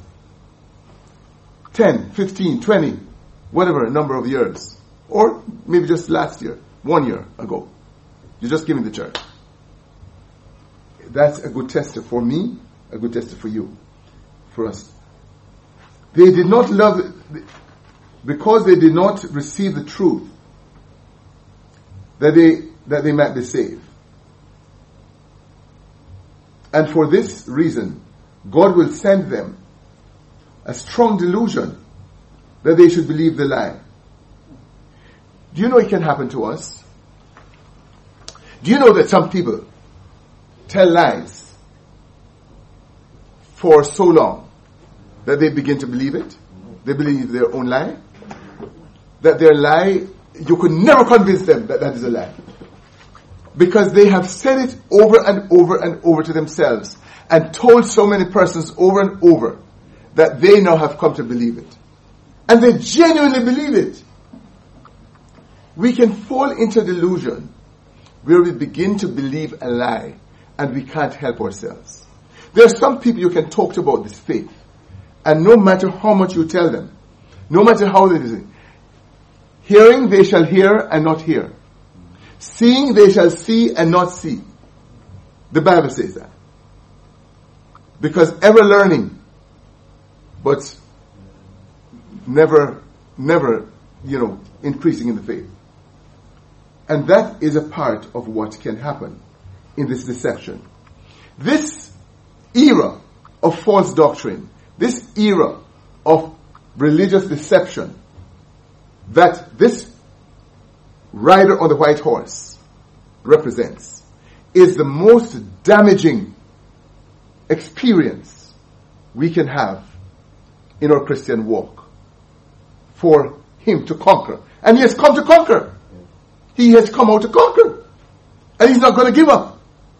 ten, fifteen, twenty, whatever number of years. Or maybe just last year, one year ago. You're just giving the church. That's a good tester for me, a good tester for you. For us. They did not love, because they did not receive the truth, that they, that they might be saved. And for this reason, God will send them a strong delusion that they should believe the lie. Do you know it can happen to us? Do you know that some people tell lies for so long that they begin to believe it? They believe their own lie? That their lie, you could never convince them that that is a lie. Because they have said it over and over and over to themselves and told so many persons over and over that they now have come to believe it. And they genuinely believe it. We can fall into delusion where we begin to believe a lie and we can't help ourselves. There are some people you can talk to about this faith, and no matter how much you tell them, no matter how they listen, hearing they shall hear and not hear. Seeing they shall see and not see. The Bible says that. Because ever learning, but never, never, you know, increasing in the faith. And that is a part of what can happen in this deception. This era of false doctrine, this era of religious deception that this rider on the white horse represents is the most damaging experience we can have in our Christian walk for him to conquer. And he has come to conquer. He has come out to conquer. And he's not going to give up.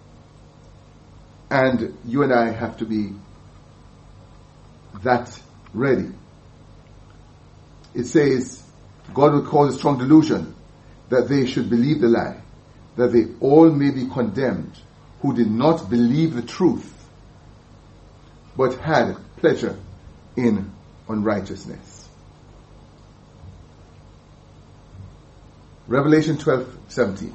And you and I have to be that ready. It says, God will cause a strong delusion that they should believe the lie, that they all may be condemned who did not believe the truth, but had pleasure in unrighteousness. Revelation twelve seventeen.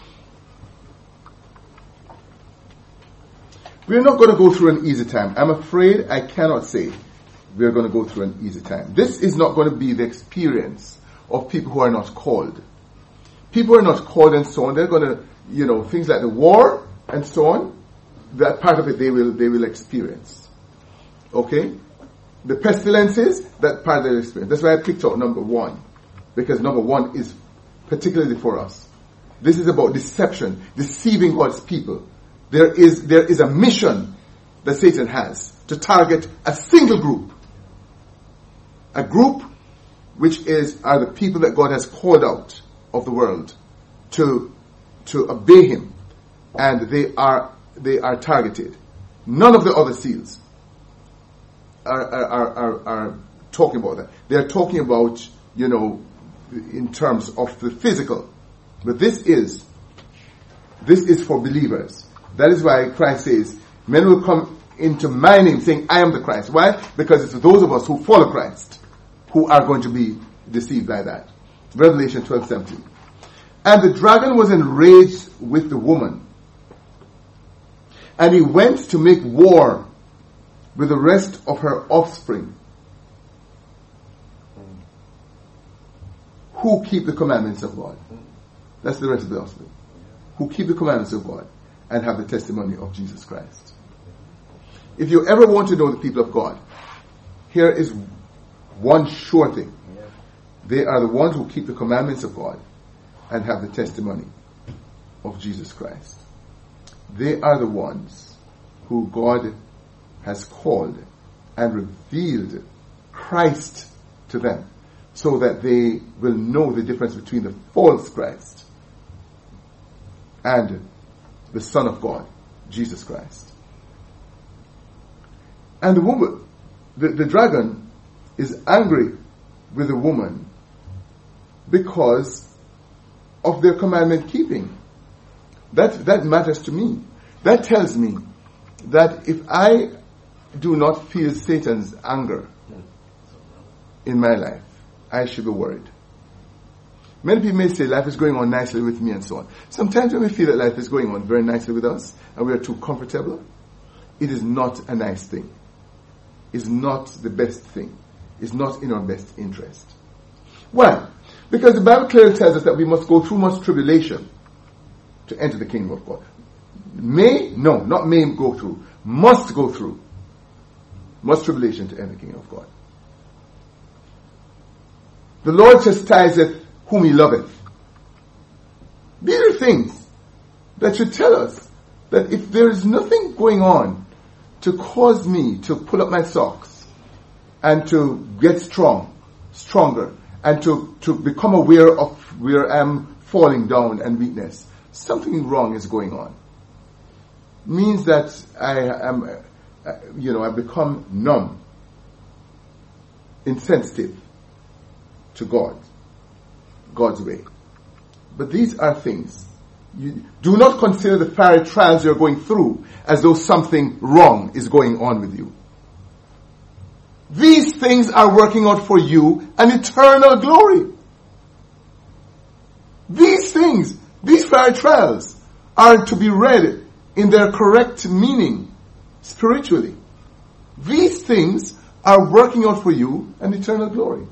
We're not going to go through an easy time. I'm afraid I cannot say we're going to go through an easy time. This is not going to be the experience of people who are not called. People who are not called and so on, they're going to, you know, things like the war and so on, that part of it they will they will experience. Okay? The pestilences, that part of their experience. That's why I picked out number one. Because number one is particularly for us. This is about deception, deceiving God's people. There is there is a mission that Satan has to target a single group. A group which is are the people that God has called out of the world to to obey him, and they are they are targeted. None of the other seals are are are, are talking about that. They are talking about, you know, in terms of the physical, but this is this is for believers. That is why Christ says, men will come into my name saying, I am the Christ. Why? Because it's those of us who follow Christ who are going to be deceived by that. Revelation twelve seventeen. And the dragon was enraged with the woman, and he went to make war with the rest of her offspring, who keep the commandments of God. That's the rest of the offspring. Who keep the commandments of God and have the testimony of Jesus Christ. If you ever want to know the people of God, here is one sure thing. They are the ones who keep the commandments of God and have the testimony of Jesus Christ. They are the ones who God has called and revealed Christ to them, so that they will know the difference between the false Christ and the Son of God, Jesus Christ. And the woman, the, the dragon, is angry with the woman because of their commandment keeping. That, that matters to me. That tells me that if I do not feel Satan's anger in my life, I should be worried. Many people may say life is going on nicely with me and so on. Sometimes when we feel that life is going on very nicely with us and we are too comfortable, it is not a nice thing. It's not the best thing. It's not in our best interest. Why? Because the Bible clearly tells us that we must go through much tribulation to enter the kingdom of God. May? No, not may go through. Must go through much tribulation to enter the kingdom of God. The Lord chastiseth whom he loveth. These are things that should tell us that if there is nothing going on to cause me to pull up my socks and to get strong, stronger, and to, to become aware of where I'm falling down and weakness, something wrong is going on. Means that I am, uh, you know, I become numb, insensitive to God, God's way. But these are things. You do not consider the fiery trials you're going through as though something wrong is going on with you. These things are working out for you an eternal glory. These things, these fiery trials, are to be read in their correct meaning spiritually. These things are working out for you an eternal glory.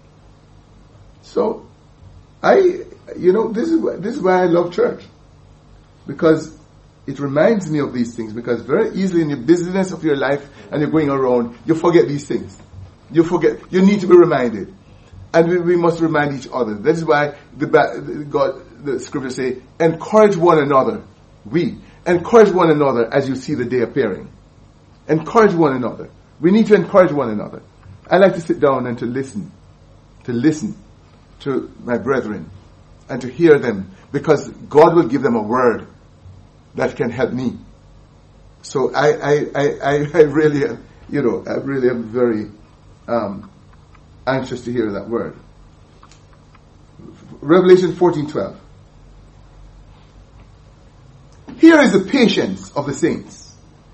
So, I, you know, this is this is why I love church, because it reminds me of these things. Because very easily in the busyness of your life and you're going around, you forget these things. You forget. You need to be reminded, and we, we must remind each other. That is why the God, the scriptures say, encourage one another. We encourage one another as you see the day appearing. Encourage one another. We need to encourage one another. I like to sit down and to listen, to listen to my brethren and to hear them, because God will give them a word that can help me. So I, I, I, I really, you know, I really am very um, anxious to hear that word. Revelation fourteen twelve. Here is the patience of the saints.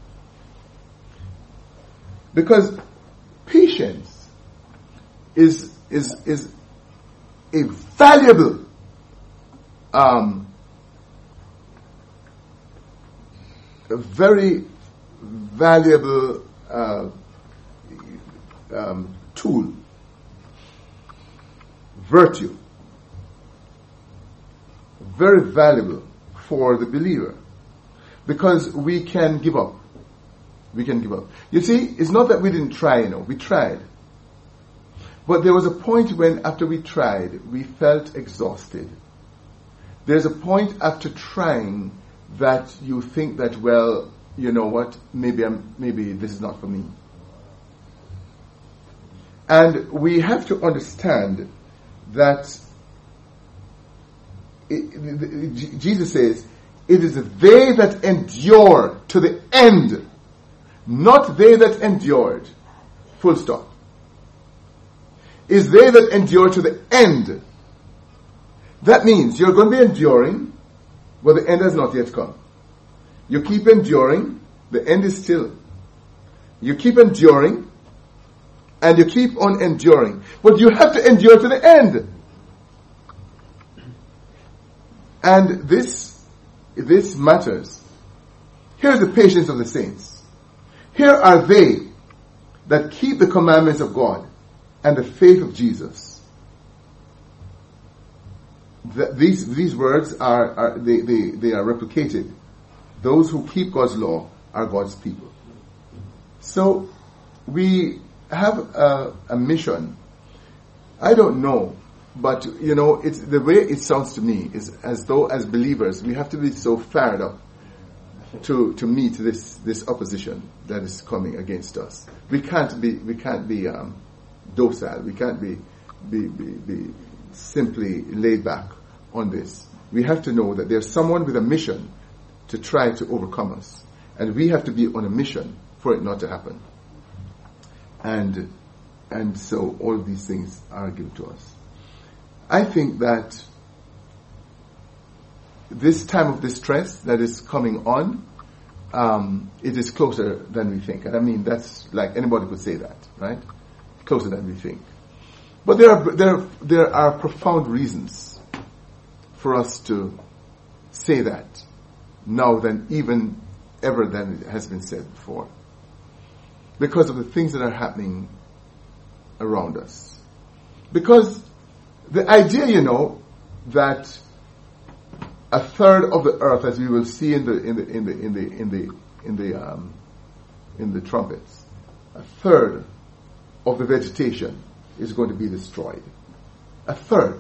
Because patience is is is a valuable um, a very valuable uh, um, tool, virtue, very valuable for the believer, because we can give up. We can give up. You see, it's not that we didn't try, you know, we tried. But there was a point when after we tried, we felt exhausted. There's a point after trying that you think that, well, you know what, maybe I'm, maybe this is not for me. And we have to understand that it, it, Jesus says, it is they that endure to the end, not they that endured. Full stop. Is they that endure to the end. That means you're going to be enduring, but the end has not yet come. You keep enduring, the end is still. You keep enduring, and you keep on enduring. But you have to endure to the end. And this, this matters. Here's the patience of the saints. Here are they that keep the commandments of God and the faith of Jesus. The, these these words are, are they, they, they are replicated. Those who keep God's law are God's people. So we have a, a mission. I don't know, but you know, it's the way it sounds to me is as though as believers we have to be so fired up to to meet this this opposition that is coming against us. We can't be we can't be um, docile. We can't be be, be be simply laid back on this. We have to know that there's someone with a mission to try to overcome us, and we have to be on a mission for it not to happen. And and so all of these things are given to us. I think that this time of distress that is coming on, um, it is closer than we think. And I mean, that's like anybody could say that, right? Closer than we think. But there are there there are profound reasons for us to say that now than even ever than it has been said before, because of the things that are happening around us. Because the idea, you know, that a third of the earth, as we will see in the in the in the in the in the in the um, in the trumpets, a third of the vegetation is going to be destroyed. a third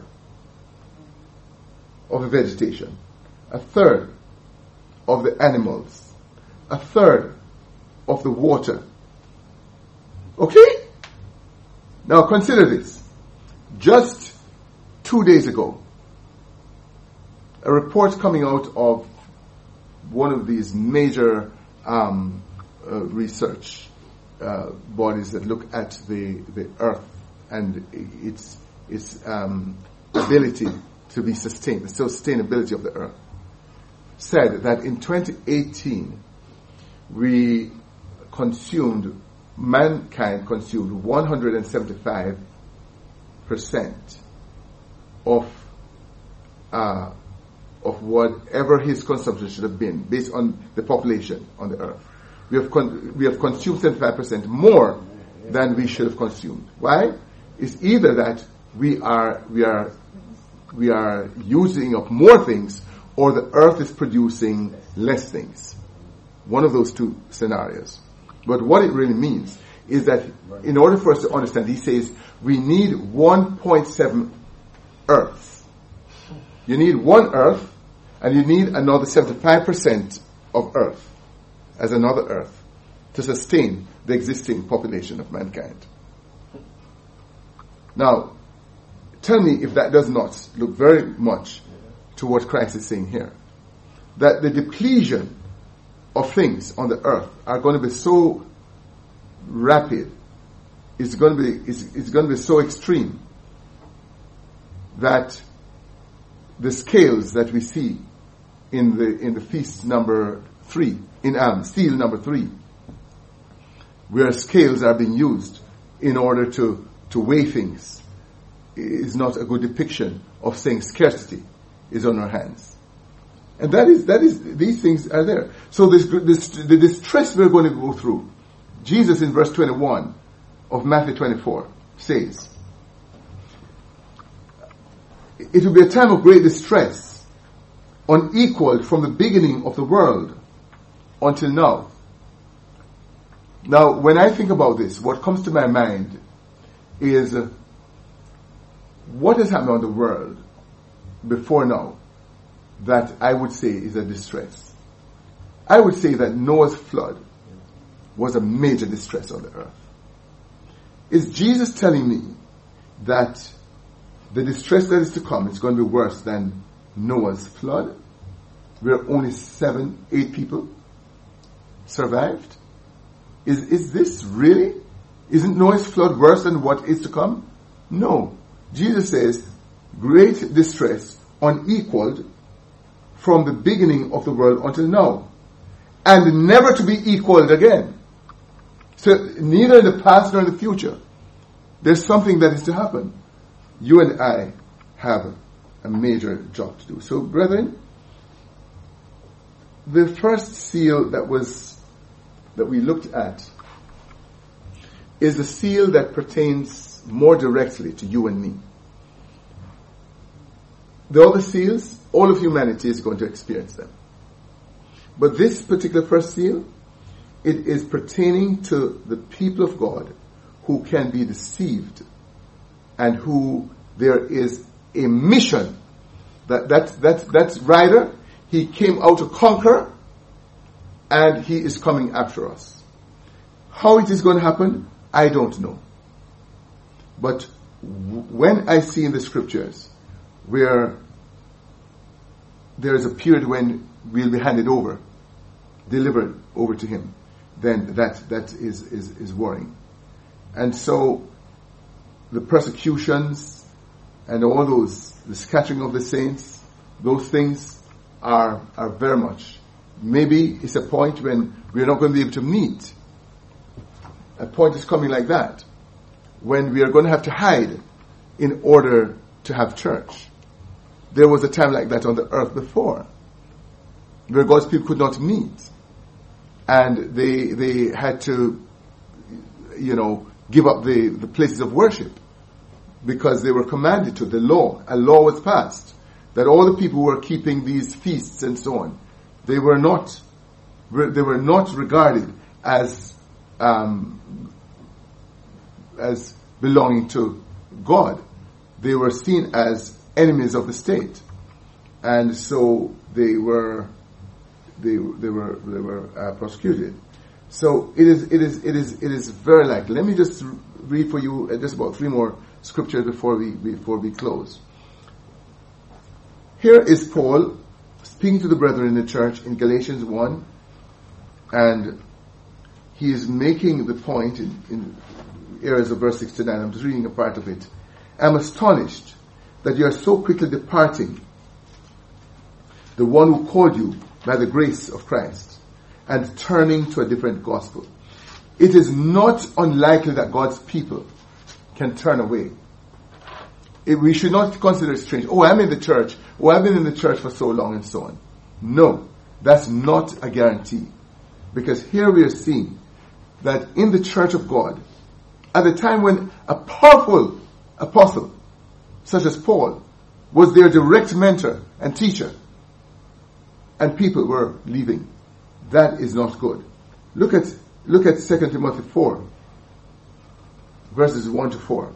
of the vegetation, a third of the animals, a third of the water. Okay? Now consider this. Just two days ago, a report coming out of one of these major um, uh, research uh, bodies that look at the, the earth and its its um, ability to be sustained, the sustainability of the earth, said that in twenty eighteen we consumed, mankind consumed one hundred seventy-five percent of uh, of whatever his consumption should have been based on the population on the earth. We have con- we have consumed seventy-five percent more than we should have consumed. Why? It's either that we are we are we are using up more things, or the earth is producing less things. One of those two scenarios. But what it really means is that in order for us to understand, he says we need one point seven earths. You need one earth, and you need another seventy-five percent of earth as another earth to sustain the existing population of mankind. Now, tell me if that does not look very much to what Christ is saying here. That the depletion of things on the earth are going to be so rapid, it's going to be, it's, it's going to be so extreme, that the scales that we see in the in the feast number three, in um, seal number three, where scales are being used in order to, to weigh things, is not a good depiction of saying scarcity is on our hands. And that is, that is, these things are there. So this, this, the distress we're going to go through, Jesus in verse twenty-one of Matthew twenty-four says, it will be a time of great distress, unequaled from the beginning of the world until now. Now, when I think about this, what comes to my mind is uh, what has happened on the world before now that I would say is a distress. I would say that Noah's flood was a major distress on the earth. Is Jesus telling me that the distress that is to come is going to be worse than Noah's flood, where only seven, eight people survived? Is is this really? Isn't Noah's flood worse than what is to come? No. Jesus says, great distress, unequaled from the beginning of the world until now, and never to be equaled again. So neither in the past nor in the future, there's something that is to happen. You and I have a major job to do. So, brethren, the first seal that was that we looked at is the seal that pertains more directly to you and me. The other seals, all of humanity is going to experience them. But this particular first seal, it is pertaining to the people of God who can be deceived and who there is a mission. That that that that rider, he came out to conquer, and he is coming after us. How it is going to happen, I don't know. But w- when I see in the scriptures where there is a period when we'll be handed over, delivered over to him, then that that is is, is worrying. And so the persecutions and all those, the scattering of the saints, those things are are very much. Maybe it's a point when we're not going to be able to meet. A point is coming like that, when we are going to have to hide in order to have church. There was a time like that on the earth before, where God's people could not meet, and they they had to, you know, give up the, the places of worship because they were commanded to. The law, a law was passed that all the people who were keeping these feasts and so on, they were not they were not regarded as um, as belonging to God. they were seen as enemies of the state, and so they were they they were they were uh, prosecuted. So it is it is it is it is very likely. Let me just read for you just about three more scriptures before we before we close. Here is Paul speaking to the brethren in the church in Galatians one, and he is making the point in, in areas of verse six to nine. I'm just reading a part of it. I'm astonished that you are so quickly departing the one who called you by the grace of Christ and turning to a different gospel. It is not unlikely that God's people can turn away. It, we should not consider it strange. Oh, I'm in the church. Oh, I've been in the church for so long and so on. No, that's not a guarantee. Because here we are seeing that in the church of God, at the time when a powerful apostle, such as Paul, was their direct mentor and teacher, and people were leaving, that is not good. Look at look at Second Timothy four, verses one to four.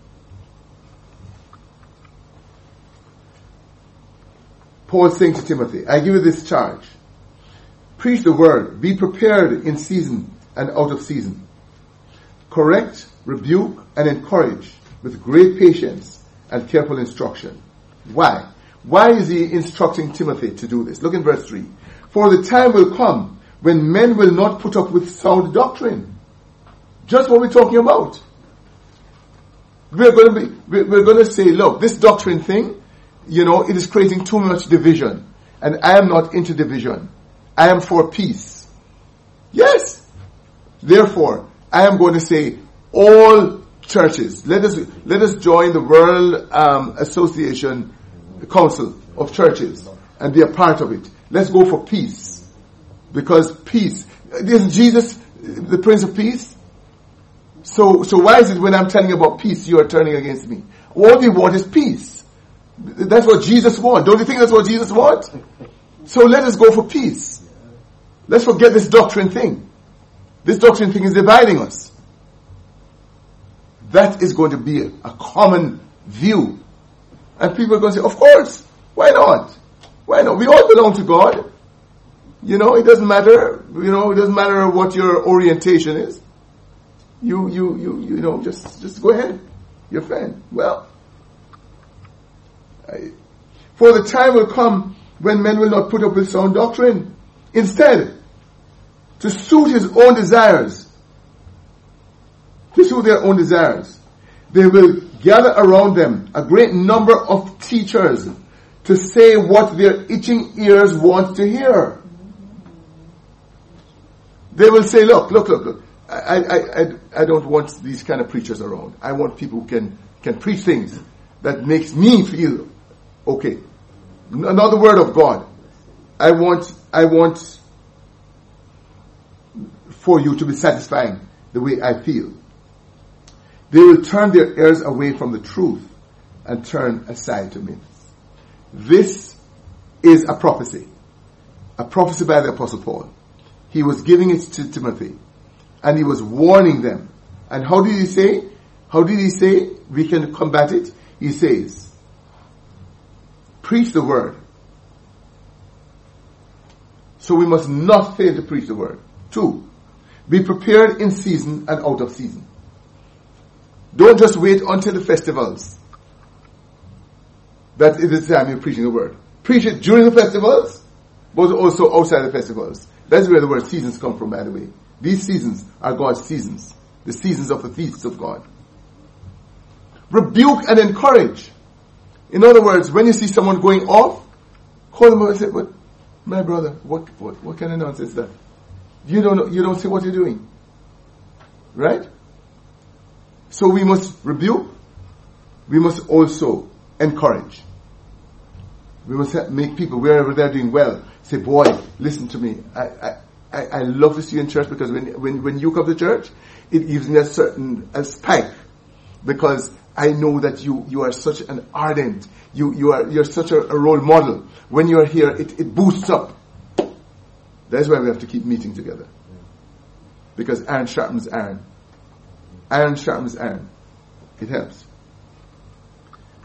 Paul saying to Timothy, I give you this charge. Preach the word. Be prepared in season and out of season. Correct, rebuke, and encourage with great patience and careful instruction. Why? Why is he instructing Timothy to do this? Look in verse three. For the time will come when men will not put up with sound doctrine. Just what we're talking about. We're going to be, we're going to say, look, this doctrine thing, you know, it is creating too much division. And I am not into division. I am for peace. Yes. Therefore, I am going to say, all churches, let us let us join the World um, Association Council of Churches and be a part of it. Let's go for peace, because peace. Isn't Jesus the Prince of Peace? So, so why is it when I'm telling you about peace, you are turning against me? All we want is peace. That's what Jesus wants. Don't you think that's what Jesus wants? So let us go for peace. Let's forget this doctrine thing. This doctrine thing is dividing us. That is going to be a, a common view. And people are going to say, of course, why not? Why not? We all belong to God. You know, it doesn't matter, you know, it doesn't matter what your orientation is. You, you, you, you know, just, just go ahead. Your friend. Well, I, for the time will come when men will not put up with sound doctrine. Instead, to suit his own desires, to suit their own desires, they will gather around them a great number of teachers to say what their itching ears want to hear. They will say, look, look, look, look. I, I, I, I don't want these kind of preachers around. I want people who can, can preach things that makes me feel okay. Another word of God. I want, I want for you to be satisfying the way I feel. They will turn their ears away from the truth and turn aside to myths. This is a prophecy. A prophecy by the Apostle Paul. He was giving it to Timothy. And he was warning them. And how did he say? How did he say we can combat it? He says, preach the word. So we must not fail to preach the word. Two, be prepared in season and out of season. Don't just wait until the festivals. That is the time you're preaching the word. Preach it during the festivals, but also outside the festivals. That's where the word seasons come from, by the way. These seasons are God's seasons. The seasons of the feasts of God. Rebuke and encourage. In other words, when you see someone going off, call them up and say, but my brother, what, what, what kind of nonsense is that? You don't know, you don't see what you're doing. Right? So we must rebuke. We must also encourage. We must make people, wherever they're doing well, say, boy, listen to me. I, I, I, I love to see you in church, because when, when, when you come to church, it gives me a certain a spike, because I know that you, you are such an ardent, you, you are, you're such a, a role model. When you are here, it, it boosts up. That's why we have to keep meeting together. Because iron sharpens iron. Iron sharpens iron. It helps.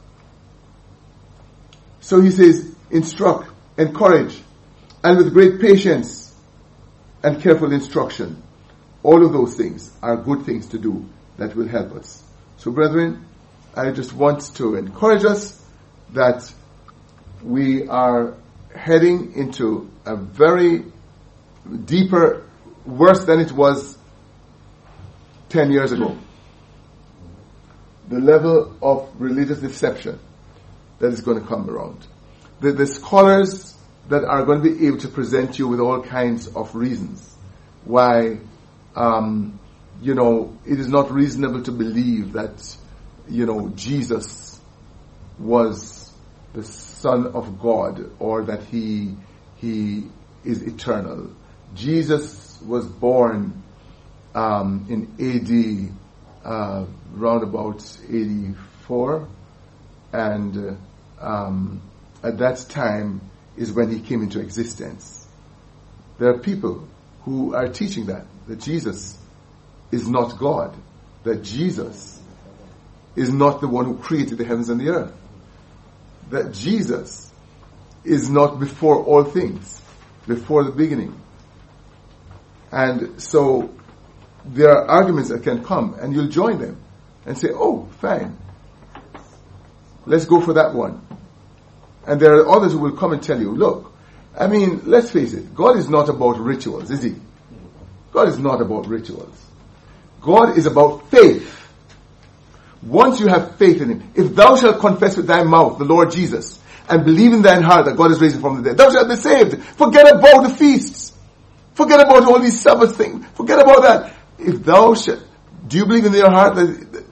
So he says, instruct, encourage, and with great patience and careful instruction. All of those things are good things to do that will help us. So brethren, I just want to encourage us that we are heading into a very deeper, worse than it was ten years ago. The level of religious deception that is going to come around. The, the scholars that are going to be able to present you with all kinds of reasons why, um, you know, it is not reasonable to believe that, you know, Jesus was the Son of God, or that he he is eternal. Jesus was born um, in A D uh, round about eighty-four, and uh, um, at that time is when he came into existence. There are people who are teaching that, that Jesus is not God, that Jesus is not the one who created the heavens and the earth, that Jesus is not before all things, before the beginning. And so there are arguments that can come, and you'll join them and say, oh, fine, let's go for that one. And there are others who will come and tell you, look, I mean, let's face it, God is not about rituals, is he? God is not about rituals. God is about faith. Once you have faith in him, if thou shalt confess with thy mouth the Lord Jesus, and believe in thine heart that God is raised from the dead, thou shalt be saved. Forget about the feasts. Forget about all these Sabbath things. Forget about that. If thou shalt, do you believe in your heart that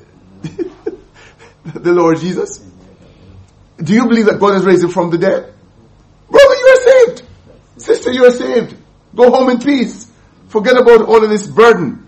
the Lord Jesus? Do you believe that God has raised him from the dead? Brother, you are saved. Sister, you are saved. Go home in peace. Forget about all of this burden.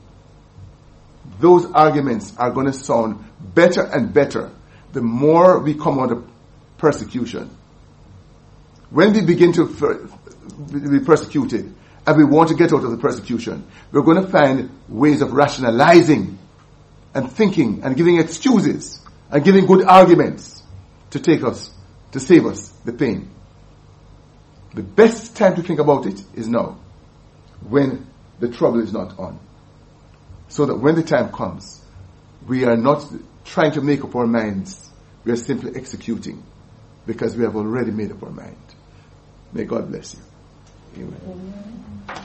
Those arguments are going to sound better and better the more we come under persecution. When we begin to be persecuted and we want to get out of the persecution, we're going to find ways of rationalizing and thinking and giving excuses and giving good arguments to take us, to save us the pain. The best time to think about it is now, when the trouble is not on. So that when the time comes, we are not trying to make up our minds. We are simply executing, because we have already made up our mind. May God bless you. Amen. Amen.